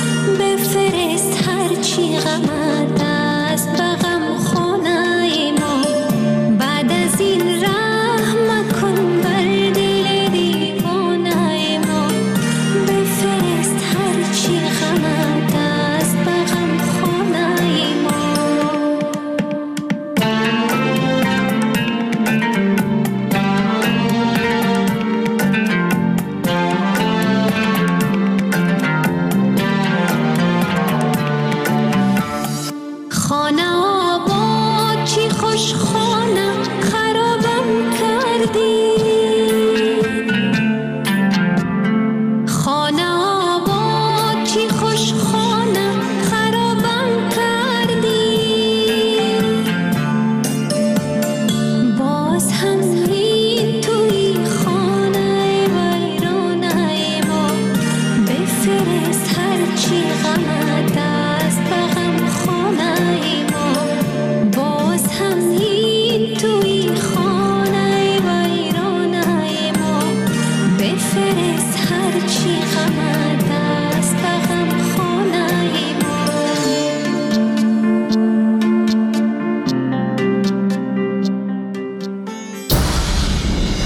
من